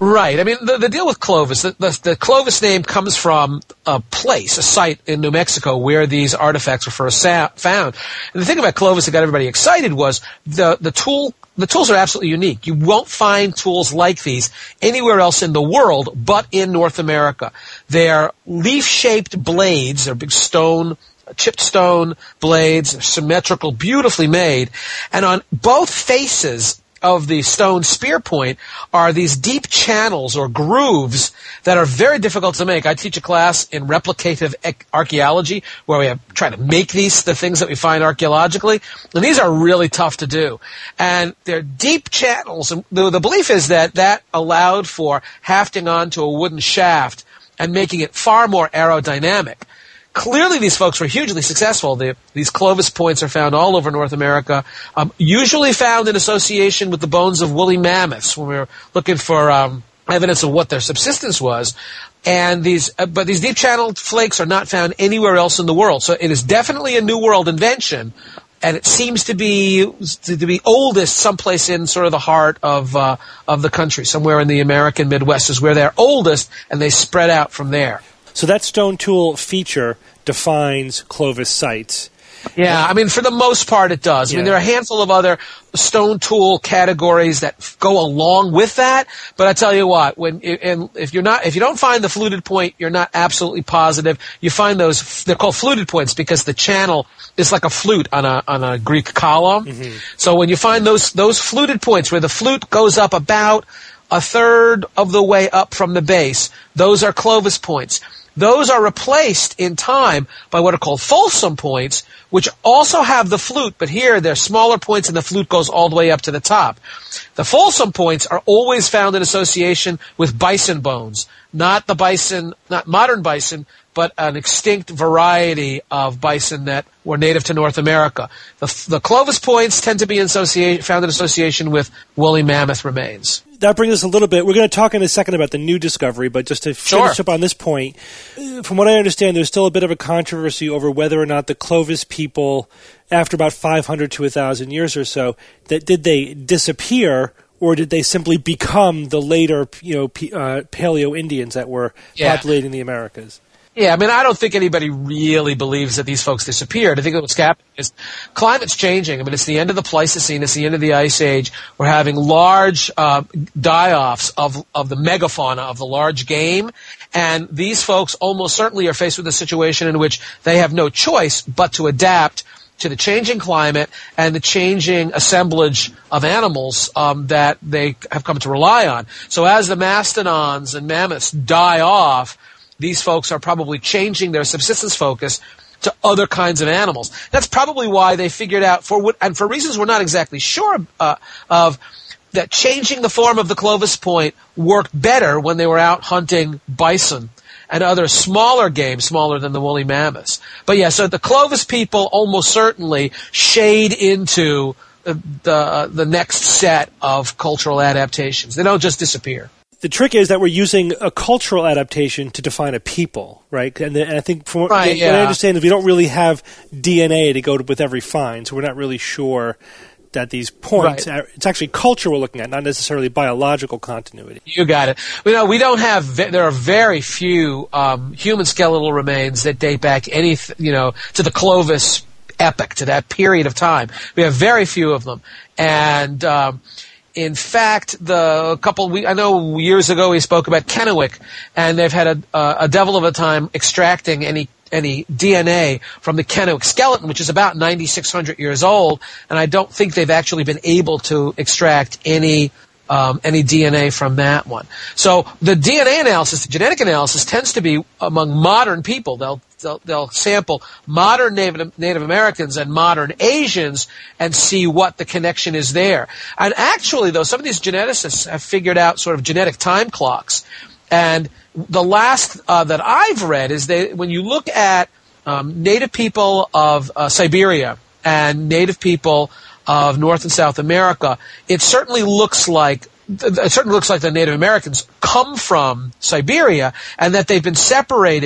Right. I mean, the, the deal with Clovis, the, the, the Clovis name comes from a place, a site in New Mexico where these artifacts were first sa- found. And the thing about Clovis that got everybody excited was the, the tool, the tools are absolutely unique. You won't find tools like these anywhere else in the world but in North America. They're leaf-shaped blades. They're big stone, chipped stone blades. They're symmetrical, beautifully made. And on both faces of the stone spear point are these deep channels or grooves that are very difficult to make. I teach a class in replicative archaeology where we have try to make these, the things that we find archaeologically, and these are really tough to do. And they're deep channels, and the, the belief is that that allowed for hafting onto a wooden shaft and making it far more aerodynamic. Clearly, these folks were hugely successful. The, these Clovis points are found all over North America, um, usually found in association with the bones of woolly mammoths when we were looking for um, evidence of what their subsistence was. And these, uh, but these deep-channeled flakes are not found anywhere else in the world. So it is definitely a New World invention, and it seems to be to be oldest someplace in sort of the heart of uh, of the country, somewhere in the American Midwest is where they're oldest, and they spread out from there. So that stone tool feature defines Clovis sites. Yeah, I mean, for the most part, it does. I mean, Yeah. there are a handful of other stone tool categories that f- go along with that. But I tell you what, when and if you're not, if you don't find the fluted point, you're not absolutely positive. You find those; they're called fluted points because the channel is like a flute on a on a Greek column. Mm-hmm. So when you find those those fluted points where the flute goes up about a third of the way up from the base, those are Clovis points. Those are replaced in time by what are called Folsom points, which also have the flute, but here they're smaller points and the flute goes all the way up to the top. The Folsom points are always found in association with bison bones, not the bison, not modern bison, but an extinct variety of bison that were native to North America. The, the Clovis points tend to be in association, found in association with woolly mammoth remains. That brings us a little bit. We're going to talk in a second about the new discovery, but just to finish Sure. up on this point, uh, from what I understand, there's still a bit of a controversy over whether or not the Clovis people, after about five hundred to one thousand years or so, that did they disappear or did they simply become the later, you know, p- uh, Paleo Indians that were Yeah. populating the Americas? Yeah, I mean, I don't think anybody really believes that these folks disappeared. I think that what's happening is climate's changing. I mean, it's the end of the Pleistocene. It's the end of the Ice Age. We're having large uh, die-offs of, of the megafauna, of the large game. And these folks almost certainly are faced with a situation in which they have no choice but to adapt to the changing climate and the changing assemblage of animals um, that they have come to rely on. So as the mastodons and mammoths die off, these folks are probably changing their subsistence focus to other kinds of animals. That's probably why they figured out, for what, and for reasons we're not exactly sure uh, of, that changing the form of the Clovis point worked better when they were out hunting bison and other smaller game, smaller than the woolly mammoths. But yeah, so the Clovis people almost certainly shade into the the, the next set of cultural adaptations. They don't just disappear. The trick is that we're using a cultural adaptation to define a people, right? And, the, and I think from what, Right, what yeah. I understand is we don't really have D N A to go to, with every find, so we're not really sure that these points, Right. are, it's actually culture we're looking at, not necessarily biological continuity. You got it. You know, we don't have. ve- There are very few um, human skeletal remains that date back any, you know, to the Clovis epoch, to that period of time. We have very few of them, and um, in fact, the couple we I know years ago we spoke about Kennewick, and they've had a, a, a devil of a time extracting any. any D N A from the Kennewick skeleton, which is about ninety-six hundred years old, and I don't think they've actually been able to extract any um, any D N A from that one. So the D N A analysis, the genetic analysis, tends to be among modern people. They'll they'll, they'll sample modern Native, Native Americans and modern Asians and see what the connection is there. And actually, though, some of these geneticists have figured out sort of genetic time clocks. And the last uh, that I've read is that when you look at um, native people of uh, Siberia and native people of North and South America, it certainly looks like it certainly looks like the Native Americans come from Siberia and that they've been separated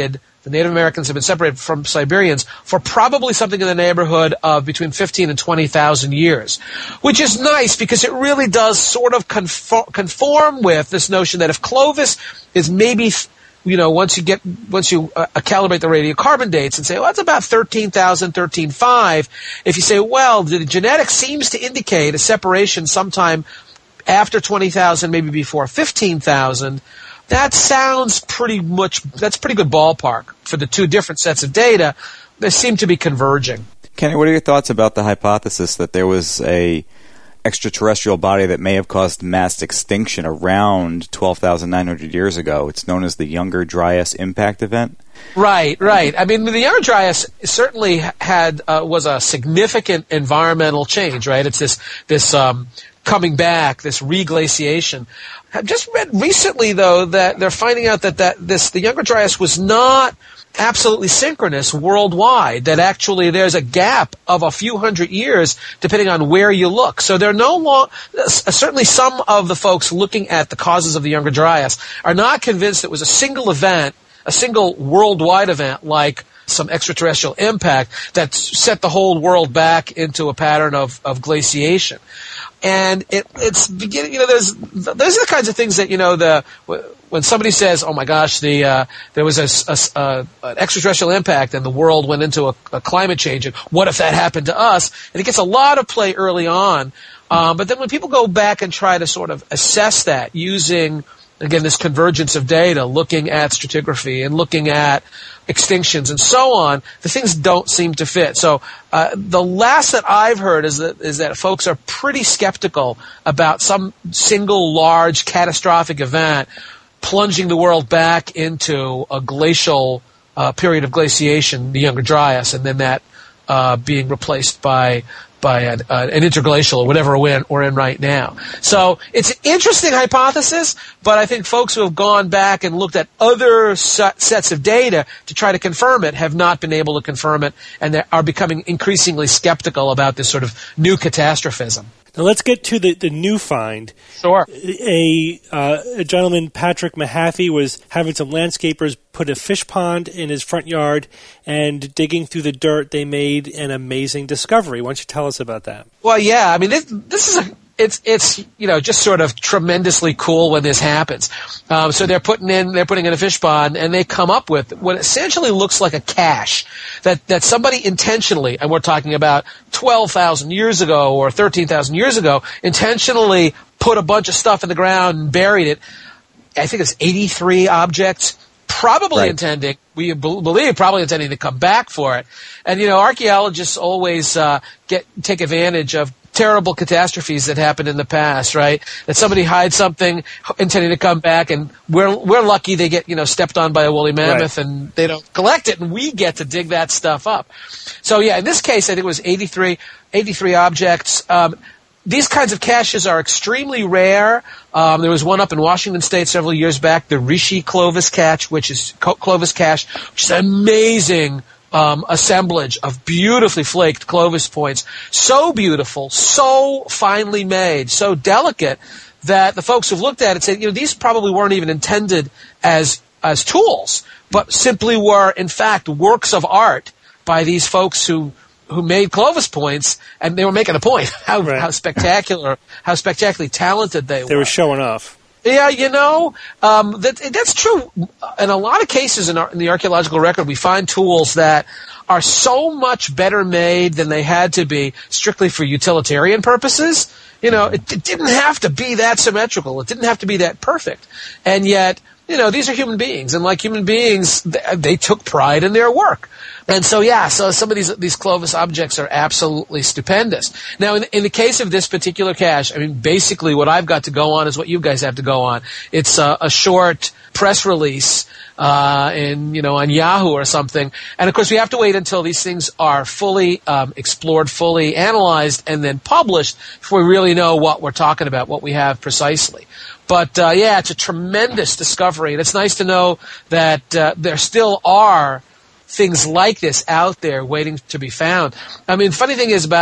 the Native Americans have been separated from Siberians for probably something in the neighborhood of between fifteen and twenty thousand years, which is nice because it really does sort of conform, conform with this notion that if Clovis is maybe, you know, once you get, once you uh, calibrate the radiocarbon dates and say, well, that's about thirteen thousand, thirteen point five, if you say, well, the genetics seems to indicate a separation sometime after twenty thousand, maybe before fifteen thousand, that sounds pretty much, that's pretty good ballpark for the two different sets of data. They seem to be converging. Kenny, what are your thoughts about the hypothesis that there was a extraterrestrial body that may have caused mass extinction around twelve thousand nine hundred years ago? It's known as the Younger Dryas Impact Event. Right, right. I mean, the Younger Dryas certainly had uh, was a significant environmental change, right? It's this this um, coming back, this reglaciation. I've just read recently, though, that they're finding out that, that this the Younger Dryas was not absolutely synchronous worldwide, that actually there's a gap of a few hundred years depending on where you look. So they're no long, certainly some of the folks looking at the causes of the Younger Dryas are not convinced it was a single event, a single worldwide event like some extraterrestrial impact that set the whole world back into a pattern of, of glaciation. And it, it's beginning, you know, there's, those are the kinds of things that, you know, the, when somebody says, oh my gosh, the, uh, there was a, a, a, an extraterrestrial impact and the world went into a, a climate change, and what if that happened to us? And it gets a lot of play early on. Um, but then when people go back and try to sort of assess that using, again, this convergence of data, looking at stratigraphy and looking at extinctions and so on, the things don't seem to fit. So uh, the last that I've heard is that is that folks are pretty skeptical about some single large catastrophic event plunging the world back into a glacial uh, period of glaciation, the Younger Dryas, and then that uh, being replaced by by an, uh, an interglacial or whatever we're in, we're in right now. So it's an interesting hypothesis, but I think folks who have gone back and looked at other set, sets of data to try to confirm it have not been able to confirm it, and they are becoming increasingly skeptical about this sort of new catastrophism. Now let's get to the, the new find. Sure. A, uh, a gentleman, Patrick Mahaffey, was having some landscapers put a fish pond in his front yard, and digging through the dirt, they made an amazing discovery. Why don't you tell us about that? Well, yeah. I mean, this, this is a... It's it's you know just sort of tremendously cool when this happens. Um, so they're putting in they're putting in a fish pond, and they come up with what essentially looks like a cache that that somebody intentionally, and we're talking about twelve thousand years ago or thirteen thousand years ago, intentionally put a bunch of stuff in the ground and buried it. I think it's eighty-three objects. Probably right. intending, we believe, probably intending to come back for it. And you know, archaeologists always uh, get take advantage of terrible catastrophes that happened in the past, right? That somebody hides something intending to come back, and we're we're lucky they get, you know, stepped on by a woolly mammoth, right, and they don't collect it, and we get to dig that stuff up. So yeah, in this case, I think it was eighty-three, eighty-three objects. Um, These kinds of caches are extremely rare. Um, there was one up in Washington State several years back, the Rishi Clovis cache, which is Clovis cache, which is an amazing um, assemblage of beautifully flaked Clovis points. So beautiful, so finely made, so delicate that the folks who've looked at it said, you know, these probably weren't even intended as as tools, but simply were, in fact, works of art by these folks who. who made Clovis points, and they were making a point how, right. how spectacular, how spectacularly talented they, they were. They were showing off. Yeah, you know, um, that, that's true. In a lot of cases in, our, in the archaeological record, we find tools that are so much better made than they had to be strictly for utilitarian purposes. You know, it, it didn't have to be that symmetrical. It didn't have to be that perfect. And yet, you know, these are human beings, and like human beings, they, they took pride in their work. And so, yeah, so some of these these Clovis objects are absolutely stupendous. Now, in, in the case of this particular cache, I mean, basically what I've got to go on is what you guys have to go on. It's a, a short press release uh, in, you know, on Yahoo or something. And, of course, we have to wait until these things are fully um, explored, fully analyzed, and then published before we really know what we're talking about, what we have precisely. But, uh, yeah, it's a tremendous discovery. And it's nice to know that uh, there still are things like this out there waiting to be found. I mean, funny thing is about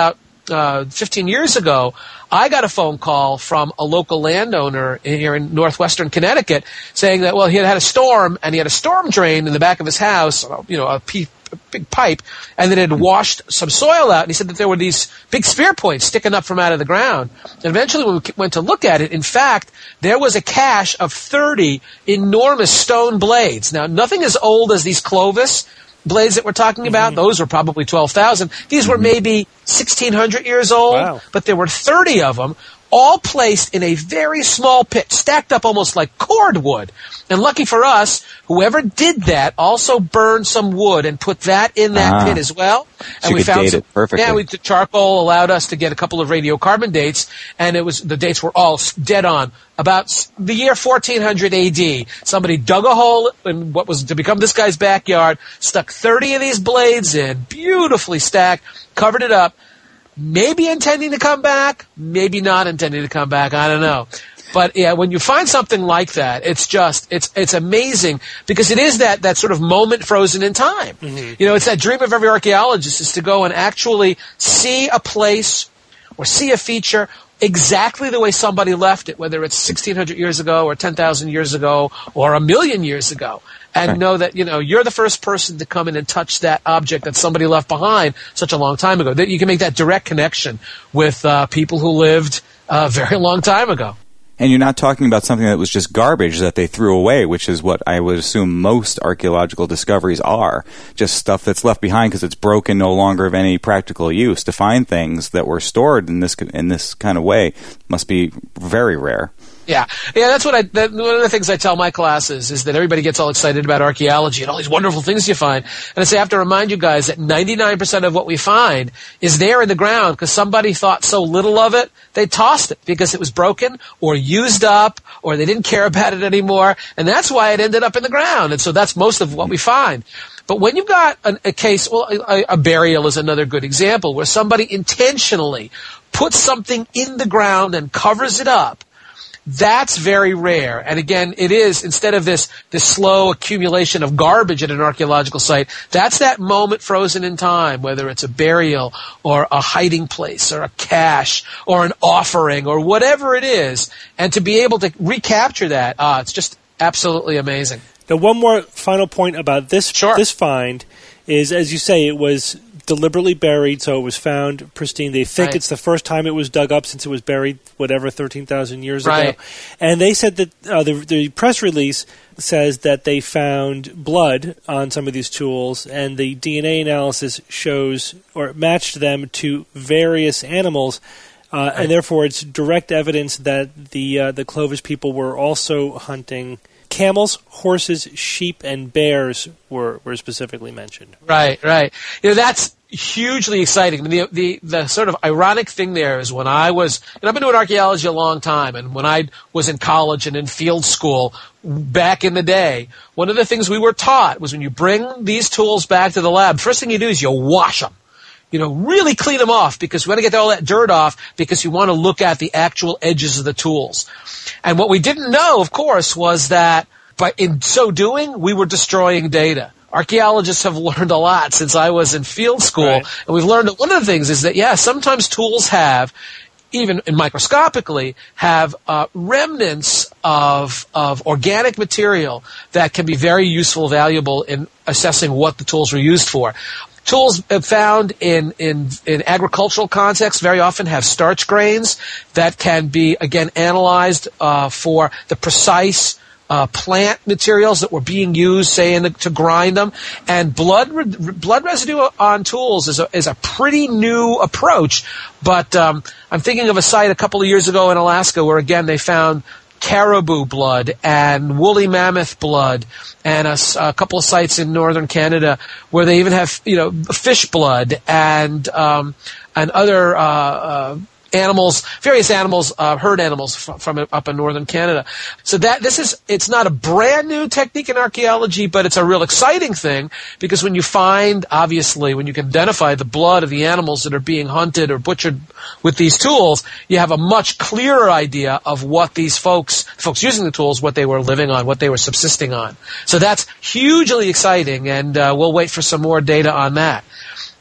uh, fifteen years ago, I got a phone call from a local landowner here in northwestern Connecticut saying that, well, he had had a storm and he had a storm drain in the back of his house, you know, a, pe- a big pipe, and that it had washed some soil out. And he said that there were these big spear points sticking up from out of the ground. And eventually when we went to look at it, in fact, there was a cache of thirty enormous stone blades. Now, nothing as old as these Clovis blades that we're talking about. Mm-hmm. Those were probably twelve thousand. These were maybe sixteen hundred years old, wow. But there were thirty of them, all placed in a very small pit, stacked up almost like cordwood. And lucky for us, whoever did that also burned some wood and put that in that ah. pit as well. And so we you could found date some, it perfectly. Yeah, we, the charcoal allowed us to get a couple of radiocarbon dates, and it was the dates were all dead on. About the year fourteen hundred A D, somebody dug a hole in what was to become this guy's backyard, stuck thirty of these blades in, beautifully stacked, covered it up, maybe intending to come back, maybe not intending to come back, I don't know. But yeah, when you find something like that, it's just, it's it's amazing because it is that, that sort of moment frozen in time. Mm-hmm. You know, it's that dream of every archaeologist is to go and actually see a place or see a feature exactly the way somebody left it, whether it's sixteen hundred years ago or ten thousand years ago or a million years ago, and right. know that, you know, you're the first person to come in and touch that object that somebody left behind such a long time ago. That you can make that direct connection with uh, people who lived a very long time ago. And you're not talking about something that was just garbage that they threw away, which is what I would assume most archaeological discoveries are. Just stuff that's left behind because it's broken, no longer of any practical use. To find things that were stored in this in this kind of way must be very rare. Yeah, yeah, that's what I. That, one of the things I tell my classes is that everybody gets all excited about archaeology and all these wonderful things you find, and I say I have to remind you guys that ninety-nine percent of what we find is there in the ground because somebody thought so little of it they tossed it because it was broken or used up or they didn't care about it anymore, and that's why it ended up in the ground. And so that's most of what we find. But when you've got an, a case, well, a, a burial is another good example where somebody intentionally puts something in the ground and covers it up. That's very rare. And again, it is, instead of this, this slow accumulation of garbage at an archaeological site, that's that moment frozen in time, whether it's a burial or a hiding place or a cache or an offering or whatever it is. And to be able to recapture that, ah, it's just absolutely amazing. Now, one more final point about this sure. this find is, as you say, it was deliberately buried, so it was found pristine. They think right. it's the first time it was dug up since it was buried, whatever, thirteen thousand years right. ago. And they said that uh, the, the press release says that they found blood on some of these tools, and the D N A analysis shows or matched them to various animals. Uh, right. And therefore, it's direct evidence that the uh, the Clovis people were also hunting camels, horses, sheep, and bears were, were specifically mentioned. Right, right. You know, that's hugely exciting. I mean, the, the the sort of ironic thing there is when I was, and I've been doing archaeology a long time, and when I was in college and in field school back in the day, one of the things we were taught was when you bring these tools back to the lab, first thing you do is you wash them. You know, really clean them off because we want to get all that dirt off because you want to look at the actual edges of the tools. And what we didn't know, of course, was that by in so doing, we were destroying data. Archaeologists have learned a lot since I was in field school, right. and we've learned that one of the things is that, yeah, sometimes tools have, even microscopically, have uh, remnants of of organic material that can be very useful, valuable in assessing what the tools were used for. Tools found in, in, in agricultural contexts very often have starch grains that can be, again, analyzed uh, for the precise uh, plant materials that were being used, say, in the, to grind them. And blood re- blood residue on tools is a, is a pretty new approach. But um, I'm thinking of a site a couple of years ago in Alaska where, again, they found caribou blood and woolly mammoth blood, and a, a couple of sites in northern Canada where they even have, you know, fish blood and um, and other uh, uh, animals, various animals, uh, herd animals from, from up in northern Canada. So that this is, it's not a brand new technique in archaeology, but it's a real exciting thing because when you find, obviously, when you can identify the blood of the animals that are being hunted or butchered with these tools, you have a much clearer idea of what these folks, folks using the tools, what they were living on, what they were subsisting on. So that's hugely exciting, and uh, we'll wait for some more data on that.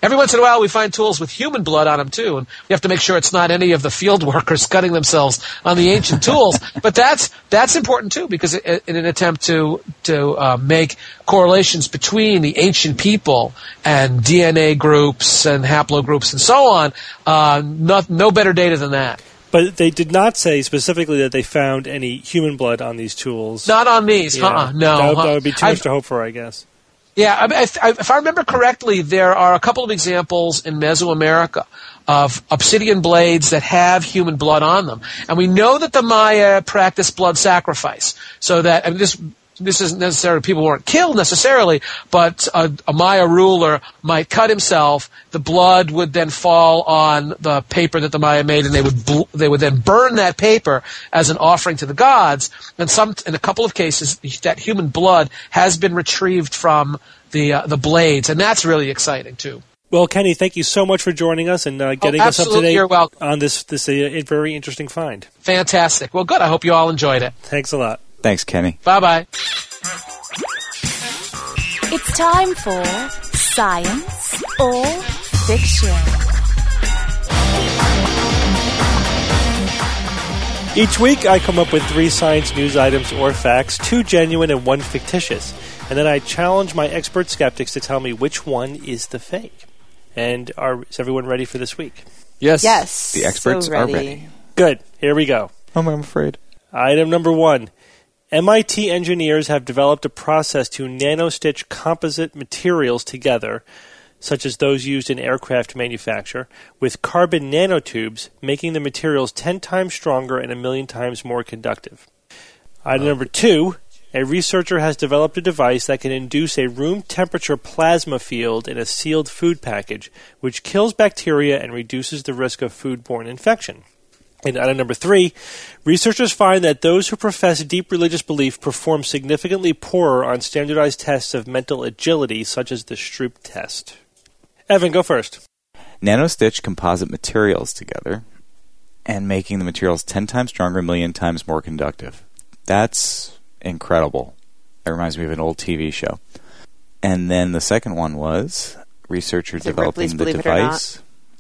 Every once in a while, we find tools with human blood on them too, and we have to make sure it's not any of the field workers cutting themselves on the ancient tools. But that's that's important too, because in an attempt to to uh, make correlations between the ancient people and D N A groups and haplogroups and so on, uh, no, no better data than that. But they did not say specifically that they found any human blood on these tools. Not on these, yeah. uh-uh, no. That, huh? that would be too much I've, to hope for, I guess. Yeah, I, I, if I remember correctly, there are a couple of examples in Mesoamerica of obsidian blades that have human blood on them. And we know that the Maya practiced blood sacrifice. So that, I mean, this this isn't necessarily, people weren't killed necessarily, but a, a Maya ruler might cut himself. The blood would then fall on the paper that the Maya made, and they would bl- they would then burn that paper as an offering to the gods. And some, in a couple of cases, that human blood has been retrieved from the uh, the blades, and that's really exciting too. Well, Kenny, thank you so much for joining us and uh, getting oh, us up to date You're welcome. on this this uh, very interesting find. Fantastic. Well, good. I hope you all enjoyed it. Thanks a lot. Thanks, Kenny. Bye-bye. It's time for Science or Fiction. Each week, I come up with three science news items or facts, two genuine and one fictitious. And then I challenge my expert skeptics to tell me which one is the fake. And are, is everyone ready for this week? Yes. Yes. The experts so are ready. ready. Good. Here we go. Oh, I'm afraid. Item number one. M I T engineers have developed a process to nanostitch composite materials together, such as those used in aircraft manufacture, with carbon nanotubes, making the materials ten times stronger and a million times more conductive. Item number two. A researcher has developed a device that can induce a room temperature plasma field in a sealed food package, which kills bacteria and reduces the risk of foodborne infection. And item number three, researchers find that those who profess deep religious belief perform significantly poorer on standardized tests of mental agility, such as the Stroop test. Evan, go first. Nanostitch composite materials together and making the materials ten times stronger, a million times more conductive. That's incredible. It reminds me of an old T V show. And then the second one was researcher developing the device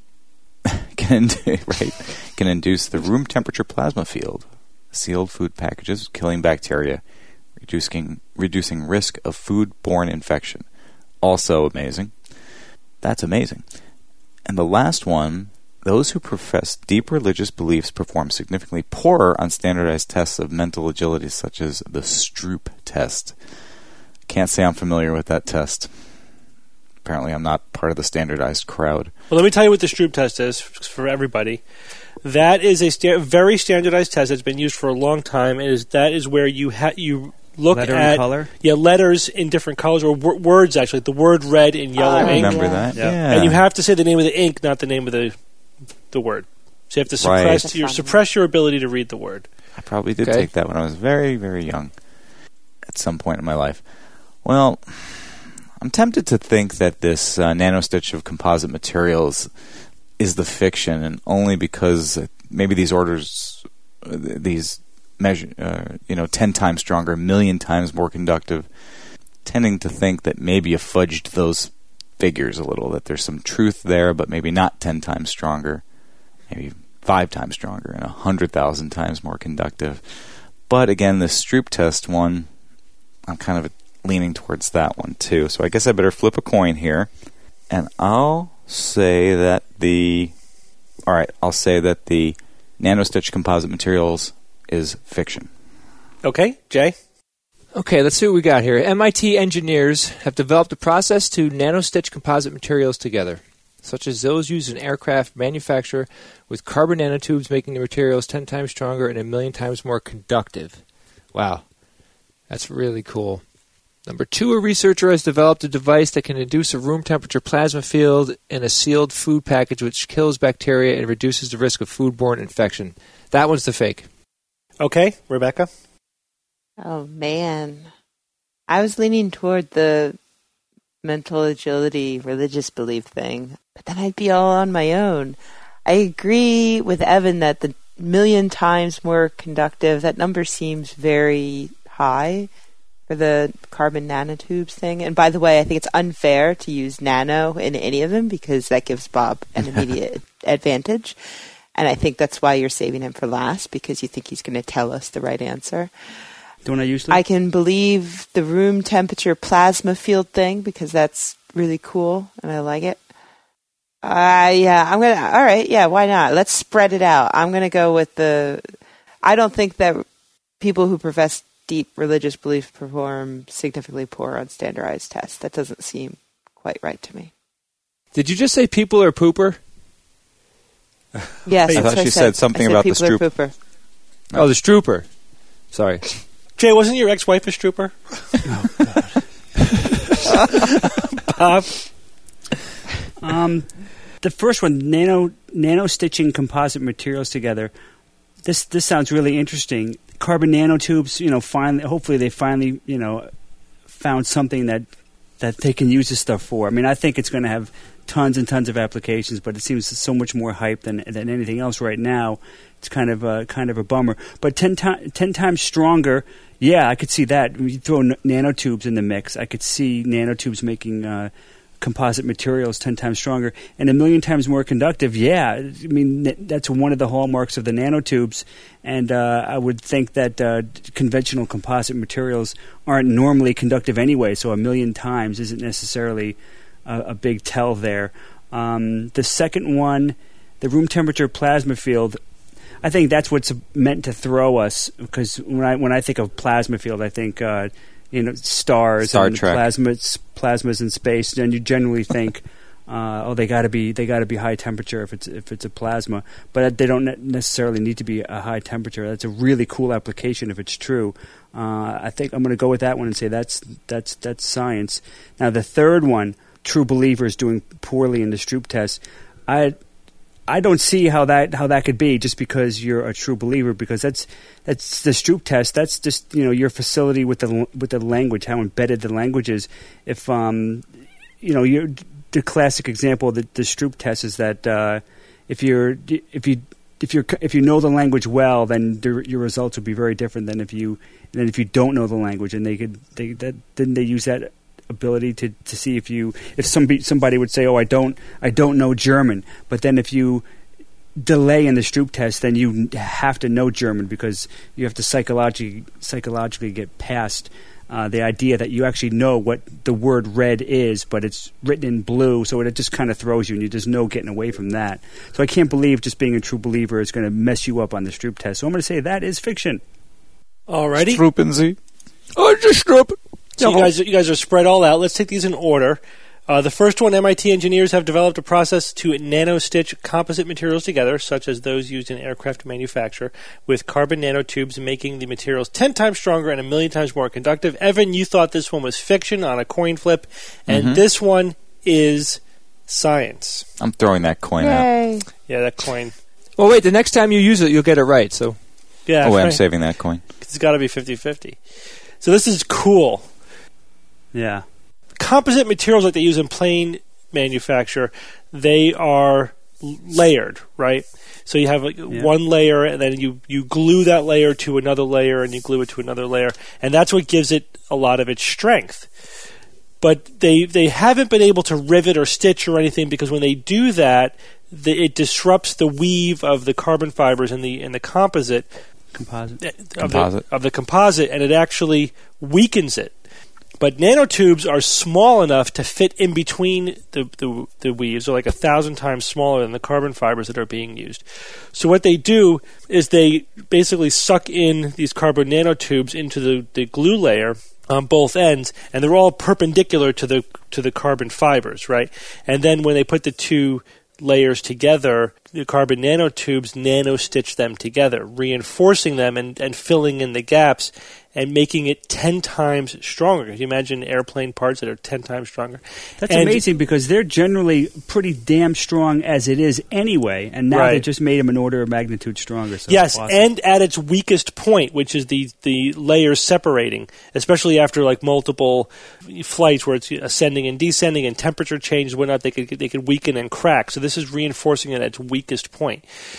can right can induce the room temperature plasma field, sealed food packages, killing bacteria, reducing reducing risk of foodborne infection. Also amazing. That's amazing. And the last one, those who profess deep religious beliefs perform significantly poorer on standardized tests of mental agility, such as the Stroop test. Can't say I'm familiar with that test. Apparently I'm not part of the standardized crowd. Well, let me tell you what the Stroop test is for everybody. That is a sta- very standardized test that's been used for a long time. It is, that is where you ha- you look Letter at and color? yeah letters in different colors, or w- words actually. The word red in yellow I ink. remember yeah. that. Yeah. Yeah. And you have to say the name of the ink, not the name of the the word. So you have to suppress Right. your suppress your ability to read the word. I probably did Okay. take that when I was very, very young at some point in my life. Well, I'm tempted to think that this uh, nanostitch of composite materials is the fiction, and only because maybe these orders, uh, these measure, uh, you know, ten times stronger, a million times more conductive, tending to think that maybe you fudged those figures a little, that there's some truth there, but maybe not ten times stronger, maybe five times stronger and a hundred thousand times more conductive. But again, the Stroop test one, I'm kind of leaning towards that one too. So I guess I better flip a coin here, and I'll say that the all right, I'll say that the nanostitch composite materials is fiction. Okay, Jay? Okay, let's see what we got here. M I T engineers have developed a process to nanostitch composite materials together, such as those used in aircraft manufacture, with carbon nanotubes making the materials ten times stronger and a million times more conductive. Wow, that's really cool. Number two, a researcher has developed a device that can induce a room temperature plasma field in a sealed food package which kills bacteria and reduces the risk of foodborne infection. That one's the fake. Okay, Rebecca? Oh, man. I was leaning toward the mental agility, religious belief thing, but then I'd be all on my own. I agree with Evan that the million times more conductive, that number seems very high, for the carbon nanotubes thing. And by the way, I think it's unfair to use nano in any of them because that gives Bob an immediate advantage. And I think that's why you're saving him for last, because you think he's going to tell us the right answer. Don't I usually? I can believe the room temperature plasma field thing because that's really cool and I like it. Uh, yeah, I'm going to, all right, yeah, why not? Let's spread it out. I'm going to go with the, I don't think that people who profess deep religious beliefs perform significantly poor on standardized tests. That doesn't seem quite right to me. Did you just say people are pooper? Yes, I that's thought what I she said. said something I said about the people are Stroop. pooper. Oh, the Strooper. Sorry. Jay, wasn't your ex-wife a strooper? Oh, Bob? Um, the first one, nano nano stitching composite materials together. This this sounds really interesting. Carbon nanotubes, you know, finally, hopefully they finally, you know, found something that that they can use this stuff for. I mean, I think it's going to have tons and tons of applications, but it seems so much more hype than than anything else right now. It's kind of a kind of a bummer. But ten, ti- ten times stronger, yeah, I could see that. When you throw n- nanotubes in the mix, I could see nanotubes making uh, composite materials ten times stronger and a million times more conductive. Yeah, I mean n- that's one of the hallmarks of the nanotubes, and uh, I would think that uh, conventional composite materials aren't normally conductive anyway. So a million times isn't necessarily a, a big tell there. Um, the second one, the room temperature plasma field. I think that's what's meant to throw us, because when I when I think of plasma field, I think uh, you know stars Star and Trek. plasmas plasmas in space, and you generally think, uh, oh, they got to be they got to be high temperature if it's if it's a plasma, but they don't ne- necessarily need to be a high temperature. That's a really cool application if it's true. Uh, I think I'm going to go with that one and say that's that's that's science. Now the third one, true believers doing poorly in the Stroop test. I. I don't see how that how that could be just because you're a true believer, because that's that's the Stroop test. That's just, you know, your facility with the with the language, how embedded the language is. If um you know, you're, the classic example of the, the Stroop test is that uh, if you're if you if you if you know the language well, then the, your results will be very different than if you than if you don't know the language. And they could they that didn't they use that ability to, to see if you if somebody somebody would say, oh, I don't I don't know German, but then if you delay in the Stroop test, then you have to know German, because you have to psychologically psychologically get past uh, the idea that you actually know what the word red is, but it's written in blue, so it just kind of throws you, and you there's no getting away from that. So I can't believe just being a true believer is going to mess you up on the Stroop test. So I'm going to say that is fiction. Alrighty. Stroopenzy. Oh, just Stroop. So you guys, you guys are spread all out. Let's take these in order. Uh, the first one, M I T engineers have developed a process to nano-stitch composite materials together, such as those used in aircraft manufacture, with carbon nanotubes, making the materials ten times stronger and a million times more conductive. Evan, you thought this one was fiction on a coin flip, and Mm-hmm. this one is science. I'm throwing that coin out. Yay. Yeah, that coin. Well, wait. The next time you use it, you'll get it right. So Yeah, Oh, wait, I'm right. saving that coin. It's got to be fifty-fifty. So this is cool. Yeah. Composite materials like they use in plane manufacture, they are l- layered, right? So you have like Yeah. one layer, and then you, you glue that layer to another layer, and you glue it to another layer, and that's what gives it a lot of its strength. But they they haven't been able to rivet or stitch or anything, because when they do that, the, it disrupts the weave of the carbon fibers in the in the composite Composite. of Composite. the, of the composite, and it actually weakens it. But nanotubes are small enough to fit in between the, the, the weaves. They're like a thousand times smaller than the carbon fibers that are being used. So what they do is they basically suck in these carbon nanotubes into the, the glue layer on both ends, and they're all perpendicular to the to the carbon fibers, right? And then when they put the two layers together, the carbon nanotubes nano-stitch them together, reinforcing them and, and filling in the gaps and making it ten times stronger. Can you imagine airplane parts that are ten times stronger? That's And- amazing, because they're generally pretty damn strong as it is anyway, and now Right. they just made them an order of magnitude stronger. So Yes, it's awesome. and at its weakest point, which is the, the layers separating, especially after like multiple flights where it's ascending and descending and temperature change and whatnot, they could they could weaken and crack. So this is reinforcing it at its weakest point.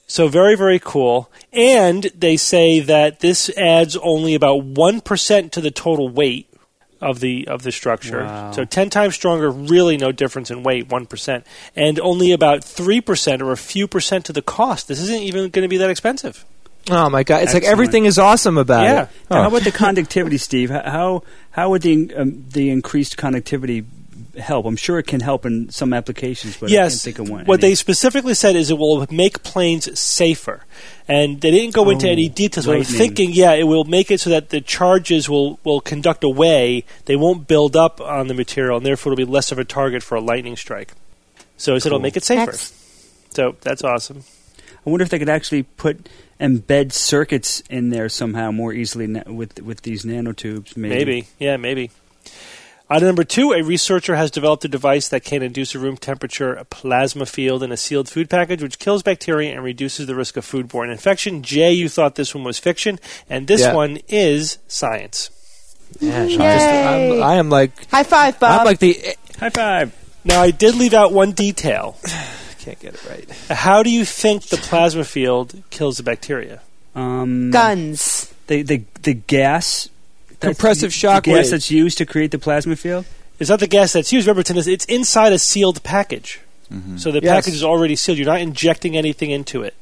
So very, very cool. And they say that this adds only about one percent to the total weight of the of the structure. Wow. So ten times stronger, really no difference in weight, one percent. And only about three percent or a few percent to the cost. This isn't even going to be that expensive. Oh, my God. It's Excellent. like everything is awesome about Yeah. it. Now, Oh. how about the conductivity, Steve? How how would the um, the increased conductivity help? I'm sure it can help in some applications, but Yes. I can't think of one. What any. they specifically said is it will make planes safer. And they didn't go into Oh, any details. But I'm lightning. thinking, yeah, it will make it so that the charges will, will conduct away. They won't build up on the material, and therefore it'll be less of a target for a lightning strike. So it said it'll make it safer. Ex- So that's awesome. I wonder if they could actually put embed circuits in there somehow more easily na- with with these nanotubes. Maybe. Maybe. Yeah, maybe. Item number two, a researcher has developed a device that can induce a room temperature plasma field in a sealed food package, which kills bacteria and reduces the risk of foodborne infection. Jay, you thought this one was fiction, and this Yeah. one is science. Yeah, Yay. just, I'm, I am like, High five, Bob. I'm like the. High five. Now, I did leave out one detail. Can't get it right. How do you think the plasma field kills the bacteria? Um, Guns. The the the gas. that's- Compressive shock the gas wave. that's used to create the plasma field. It's not the gas that's used. Remember, it's it's inside a sealed package. Mm-hmm. So the Yes. package is already sealed. You're not injecting anything into it.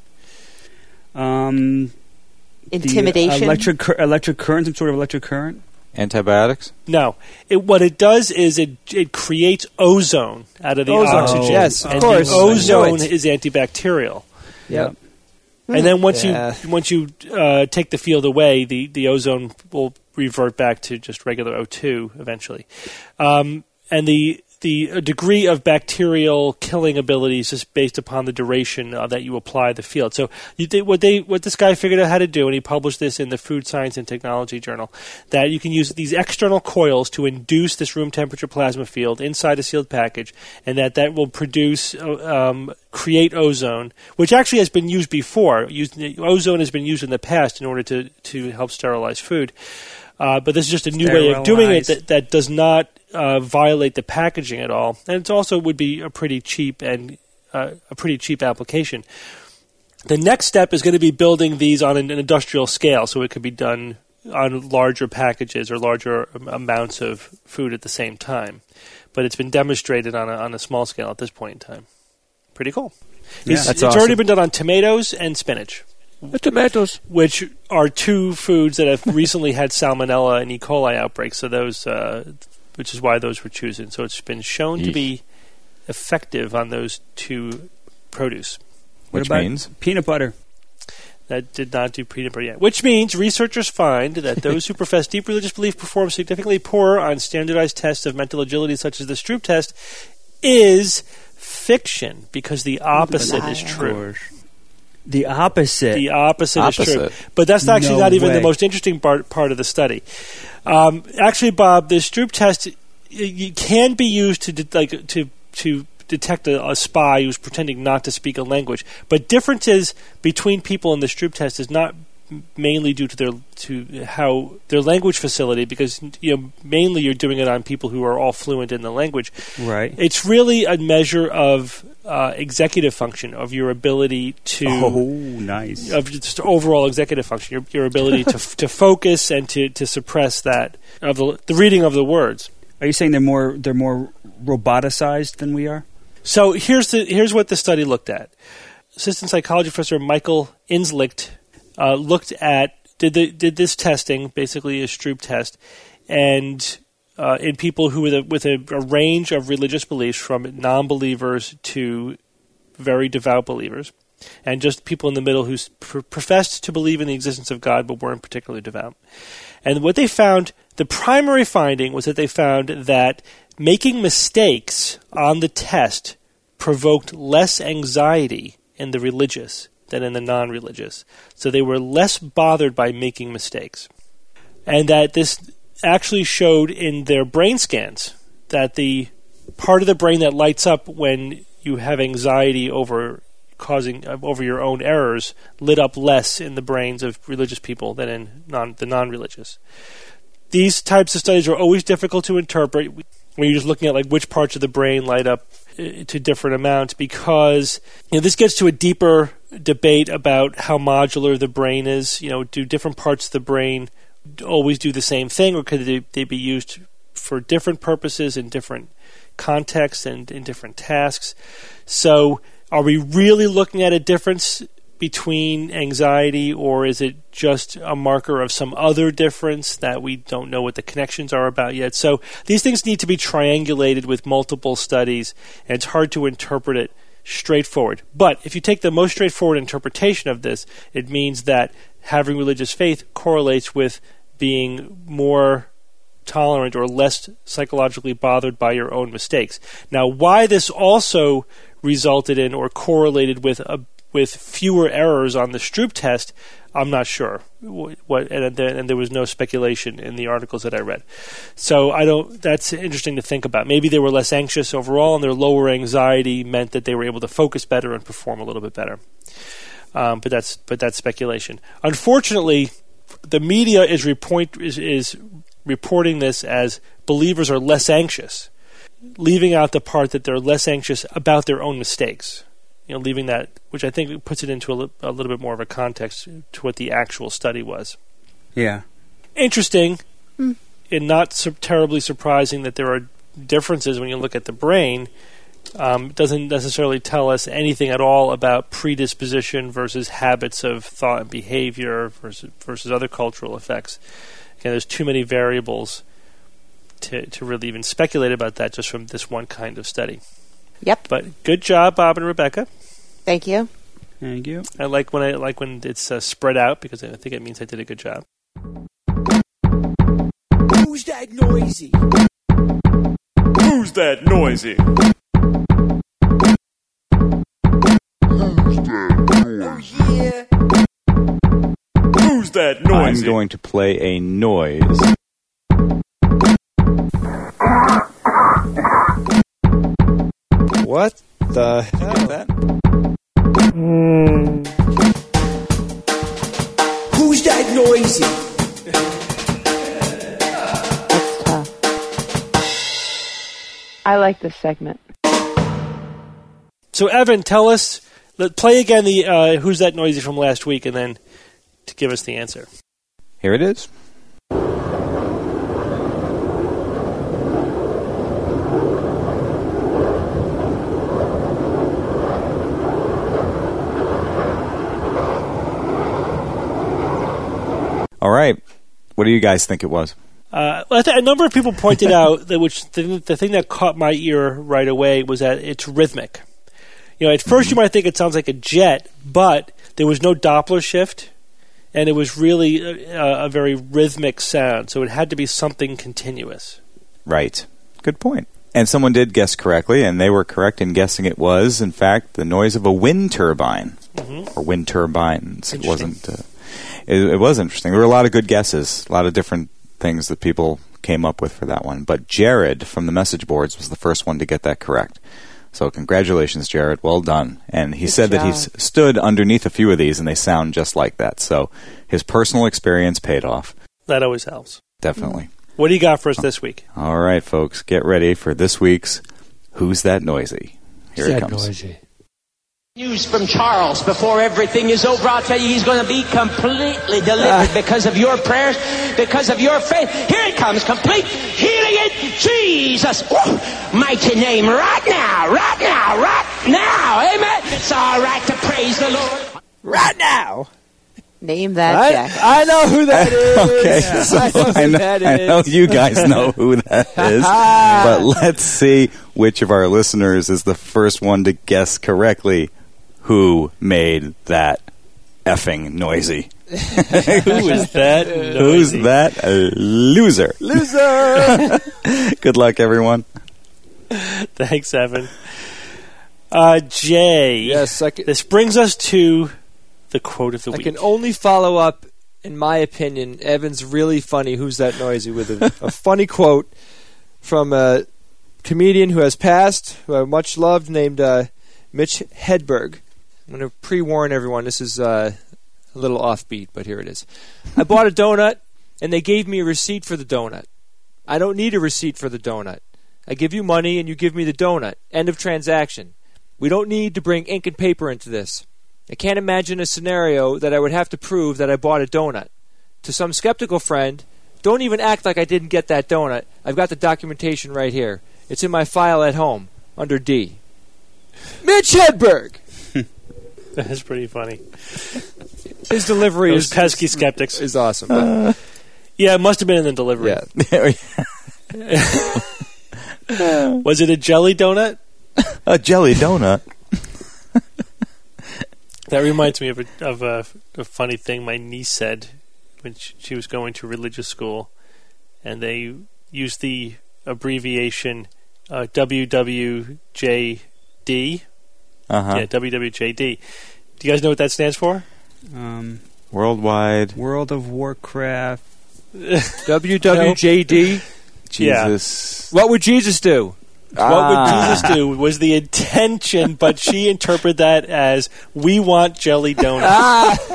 Um, the, uh, Intimidation. electric cur- electric current, some sort of electric current. Antibiotics? No. It, what it does is it it creates ozone out of the Ozone. oxygen. Yes, of and course. the I knew ozone it. is antibacterial. Yep. And then once Yeah. you once you uh, take the field away, the, the ozone will revert back to just regular O two eventually. Um, and the the degree of bacterial killing ability is just based upon the duration uh, that you apply the field. So you did, what they what this guy figured out how to do, and he published this in the Food Science and Technology Journal, that you can use these external coils to induce this room temperature plasma field inside a sealed package, and that that will produce uh, um, create ozone, which actually has been used before. Used, ozone has been used in the past in order to to help sterilize food. Uh, but this is just a new way of doing it that, that does not uh, violate the packaging at all, and it also would be a pretty cheap and uh, a pretty cheap application. The next step is going to be building these on an, an industrial scale, so it could be done on larger packages or larger am- amounts of food at the same time. But it's been demonstrated on a, on a small scale at this point in time. Pretty cool. Yeah, it's that's it's already awesome. been done on tomatoes and spinach, The tomatoes. which are two foods that have recently had salmonella and E. coli outbreaks. So those, uh, which is why those were chosen. So it's been shown to Yeesh. be effective on those two produce. What Which about means? peanut butter? That did not do peanut butter yet. Which means researchers find that those who profess deep religious belief perform significantly poorer on standardized tests of mental agility, such as the Stroop test, is fiction, because the opposite is Liar. true. The opposite. The opposite, Opposite. is true. But that's actually No not even way. the most interesting part, part of the study. Um, actually, Bob, the Stroop test y- y- can be used to de- like to to detect a, a spy who's pretending not to speak a language. But differences between people in the Stroop test is not m- mainly due to their to how their language facility, because you know mainly you're doing it on people who are all fluent in the language. right. It's really a measure of uh, executive function, of your ability to Oh, nice. of just overall executive function, your, your ability to to focus and to, to suppress that of the, the reading of the words. Are you saying they're more they're more roboticized than we are? So here's the here's what the study looked at. Assistant psychology professor Michael Inslicht uh, looked at did the did this testing, basically a Stroop test, and uh, in people who with a with a, a range of religious beliefs, from non-believers to very devout believers, and just people in the middle who pr- professed to believe in the existence of God but weren't particularly devout. And what they found, the primary finding was that they found that making mistakes on the test provoked less anxiety in the religious than in the non-religious. So they were less bothered by making mistakes. And that this actually showed in their brain scans that the part of the brain that lights up when you have anxiety over causing uh, over your own errors lit up less in the brains of religious people than in non, the non-religious. These types of studies are always difficult to interpret when you're just looking at like which parts of the brain light up uh, to different amounts, because you know this gets to a deeper debate about how modular the brain is. You know, do different parts of the brain always do the same thing, or could they, they be used for different purposes in different contexts and in different tasks? So are we really looking at a difference between anxiety, or is it just a marker of some other difference that we don't know what the connections are about yet? So these things need to be triangulated with multiple studies, and it's hard to interpret it straightforward. But if you take the most straightforward interpretation of this, it means that having religious faith correlates with being more tolerant or less psychologically bothered by your own mistakes. Now, why this also resulted in or correlated with a, with fewer errors on the Stroop test, I'm not sure. What and, and there was no speculation in the articles that I read. So I don't. That's interesting to think about. Maybe they were less anxious overall, and their lower anxiety meant that they were able to focus better and perform a little bit better. Um, but that's but that's speculation. Unfortunately, the media is report is, is reporting this as believers are less anxious, leaving out the part that they're less anxious about their own mistakes. You know, leaving that, which I think puts it into a, li- a little bit more of a context to what the actual study was. Yeah. Interesting, mm. and not su- terribly surprising that there are differences when you look at the brain. Um, it doesn't necessarily tell us anything at all about predisposition versus habits of thought and behavior versus, versus other cultural effects. Again, there's too many variables to, to really even speculate about that just from this one kind of study. Yep. But good job, Bob and Rebecca. Thank you. Thank you. I like when I like when it's uh, spread out, because I think it means I did a good job. Who's that noisy? Who's that noisy? Oh yeah. Who's that noisy? I'm going to play a noise. What the hell? That? Mm. Who's that noisy? That's tough. I like this segment. So, Evan, tell us, let play again the uh, Who's That Noisy from last week, and then to give us the answer. Here it is. All right. What do you guys think it was? Uh, I th- a number of people pointed out that which the, the thing that caught my ear right away was that it's rhythmic. You know, at first you might think it sounds like a jet, but there was no Doppler shift, and it was really a, a very rhythmic sound, so it had to be something continuous. Right. Good point. And someone did guess correctly, and they were correct in guessing it was, in fact, the noise of a wind turbine, mm-hmm. or wind turbines. It wasn't. Uh, it, it was interesting. There were a lot of good guesses, a lot of different things that people came up with for that one. But Jared from the message boards was the first one to get that correct. So congratulations, Jared. Well done. And he Good said job. that he's stood underneath a few of these, and they sound just like that. So his personal experience paid off. That always helps. Definitely. What do you got for us this week? All right, folks. Get ready for this week's Who's That Noisy? Here Who's it that comes. noisy? News from Charles before everything is over. I'll tell you, he's going to be completely delivered because of your prayers, because of your faith. Here it comes, complete healing in Jesus. Woo! Mighty name right now, right now, right now. Amen. It's all right to praise the Lord. Right now. Name that, I, Jack. I know who that is. Okay, Yeah. so I know who I know, that I is. know you guys know who that is, but let's see which of our listeners is the first one to guess correctly who made that effing noisy. Who is that noisy? Who's that loser? Loser! Good luck, everyone. Thanks, Evan. Uh, Jay. Yes, I can, This brings us to the quote of the I week. can only follow up, in my opinion, Evan's really funny Who's That Noisy with a, a funny quote from a comedian who has passed, who I much loved, named uh, Mitch Hedberg. I'm going to pre-warn everyone, this is uh, a little offbeat, but here it is. I bought a donut, and they gave me a receipt for the donut. I don't need a receipt for the donut. I give you money, and you give me the donut. End of transaction. We don't need to bring ink and paper into this. I can't imagine a scenario that I would have to prove that I bought a donut. To some skeptical friend, don't even act like I didn't get that donut. I've got the documentation right here. It's in my file at home, under D. Mitch Hedberg! That is pretty funny. His delivery Those is pesky skeptics is awesome. But, yeah, it must have been in the delivery. yeah. Was it a jelly donut? A jelly donut. That reminds me of a, of a, a funny thing my niece said when she, she was going to religious school, and they used the abbreviation uh, W W J D. Uh-huh. Yeah, W W J D. Do you guys know what that stands for? Um, Worldwide. World of Warcraft. W W J D? Jesus. What would Jesus do? What would Jesus do was the intention, but she interpreted that as, we want jelly donuts.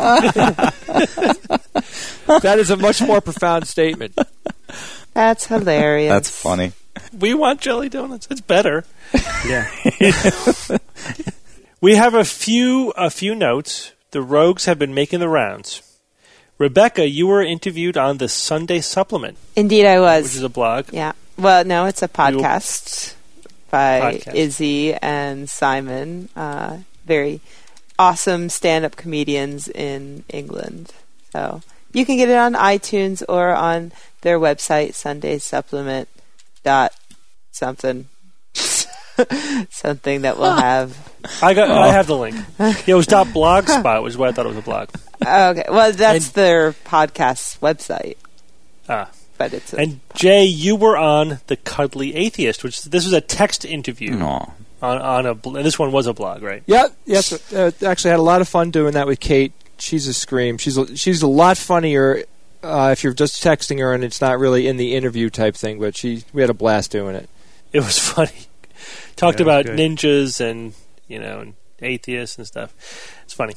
That is a much more profound statement. That's hilarious. That's funny. We want jelly donuts. It's better. Yeah. We have a few a few notes. The rogues have been making the rounds. Rebecca, you were interviewed on the Sunday Supplement. Indeed, I was. Which is a blog. Yeah. Well, no, it's a podcast by Podcast. Izzy and Simon. Uh, very awesome stand-up comedians in England. So you can get it on iTunes or on their website, Sunday Supplement dot something. Something that will have. I got. I have the link. Yeah, it was dot blogspot, which is what I thought it was a blog. Okay, well, that's And- their podcast website, Ah. but it's a, And Jay, you were on the Cuddly Atheist, which this was a text interview No. on on a. bl- And this one was a blog, right? Yeah, yes. Uh, actually, had a lot of fun doing that with Kate. She's a scream. She's a, she's a lot funnier uh, if you're just texting her and it's not really in the interview type thing. But she, we had a blast doing it. It was funny. Talked Yeah, it was about good. ninjas and you know and atheists and stuff. It's funny.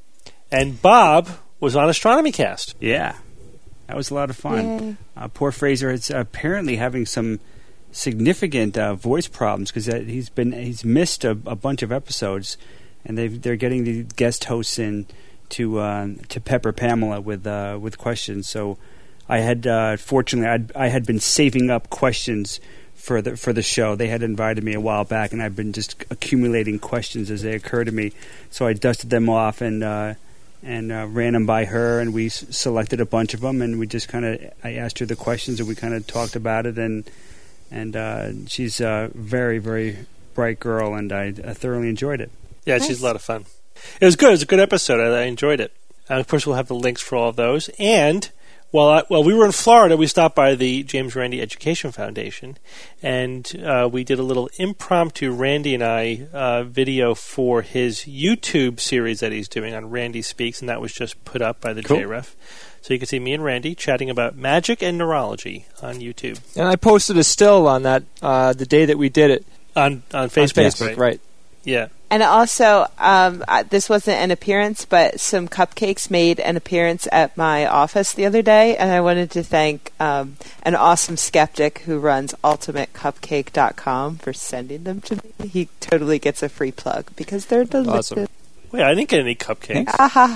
And Bob was on Astronomy Cast. Yeah. That was a lot of fun. Uh, poor Fraser is apparently having some significant uh, voice problems because he's been he's missed a, a bunch of episodes, and they they're getting the guest hosts in to uh, to pepper Pamela with uh, with questions. So I had uh, fortunately I'd, I had been saving up questions for the for the show. They had invited me a while back, and I've been just accumulating questions as they occur to me. So I dusted them off and uh, and uh, ran them by her, and we s- selected a bunch of them, and we just kind of I asked her the questions, and we kind of talked about it, and and uh, she's a very very bright girl, and I, I thoroughly enjoyed it. Yeah, Nice. she's a lot of fun. It was good. It was a good episode. I, I enjoyed it. And of course, we'll have the links for all of those. And while I, while we were in Florida, we stopped by the James Randi Education Foundation, and uh, we did a little impromptu Randy and I uh, video for his YouTube series that he's doing on Randy Speaks, and that was just put up by the Cool. J R E F. So you can see me and Randy chatting about magic and neurology on YouTube. And I posted a still on that uh, the day that we did it On on on Facebook, Facebook, right? right? Yeah. And also, um, I- this wasn't an appearance, but some cupcakes made an appearance at my office the other day, and I wanted to thank um, an awesome skeptic who runs ultimate cupcake dot com for sending them to me. He totally gets a free plug because they're delicious. Awesome. Wait, I didn't get any cupcakes. Aha.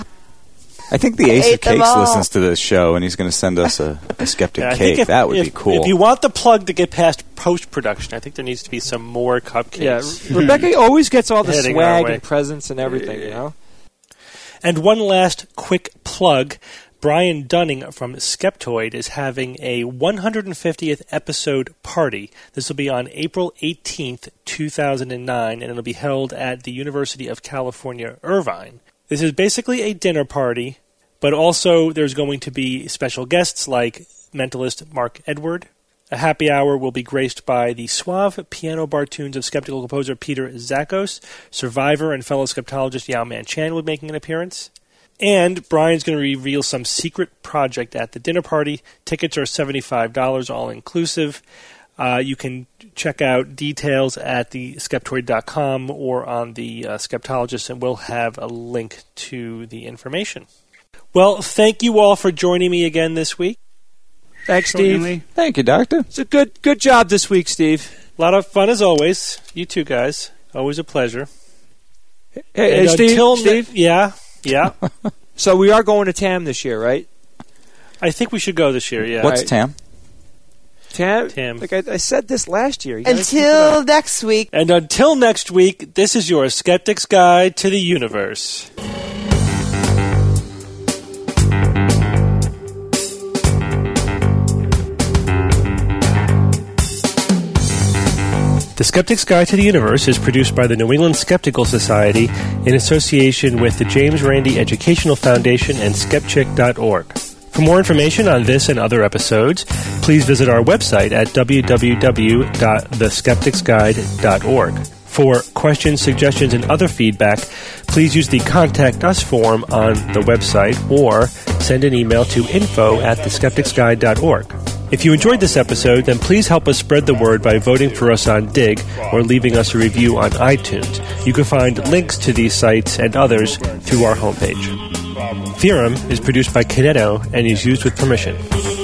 I think the Ace of ate them Cakes all. listens to this show, and he's going to send us a, a skeptic Yeah, I cake. think if, that would if, be cool. If you want the plug to get past post production, I think there needs to be some more cupcakes. Yeah, Rebecca always gets all the Heading our swag way. and presents and everything. You know. And one last quick plug. Brian Dunning from Skeptoid is having a one hundred fiftieth episode party. This will be on April eighteenth, two thousand nine, and it'll be held at the University of California, Irvine. This is basically a dinner party, but also there's going to be special guests like mentalist Mark Edward. A happy hour will be graced by the suave piano bar tunes of skeptical composer Peter Zakos. Survivor and fellow skeptologist Yao Man Chan will be making an appearance. And Brian's going to reveal some secret project at the dinner party. Tickets are seventy-five dollars all inclusive. Uh, you can check out details at the skeptoid dot com or on the uh, Skeptologist, and we'll have a link to the information. Well, thank you all for joining me again this week. Thanks, Steve. Certainly. Thank you, Doctor. It's a good good job this week, Steve. A lot of fun as always. You two guys. Always a pleasure. Hey, And hey, Steve, until ne- Steve? yeah, yeah. So we are going to T A M this year, right? I think we should go this year. Yeah. What's Right. T A M? T A M? T A M. Like I, I said this last year. You gotta keep it Until up. next week. And until next week, this is your Skeptic's Guide to the Universe. The Skeptic's Guide to the Universe is produced by the New England Skeptical Society in association with the James Randi Educational Foundation and skepchick dot org. For more information on this and other episodes, please visit our website at w w w dot the skeptics guide dot org. For questions, suggestions, and other feedback, please use the Contact Us form on the website or send an email to info at the skeptics guide dot org. If you enjoyed this episode, then please help us spread the word by voting for us on Dig or leaving us a review on iTunes. You can find links to these sites and others through our homepage. Theorem is produced by Kineto and is used with permission.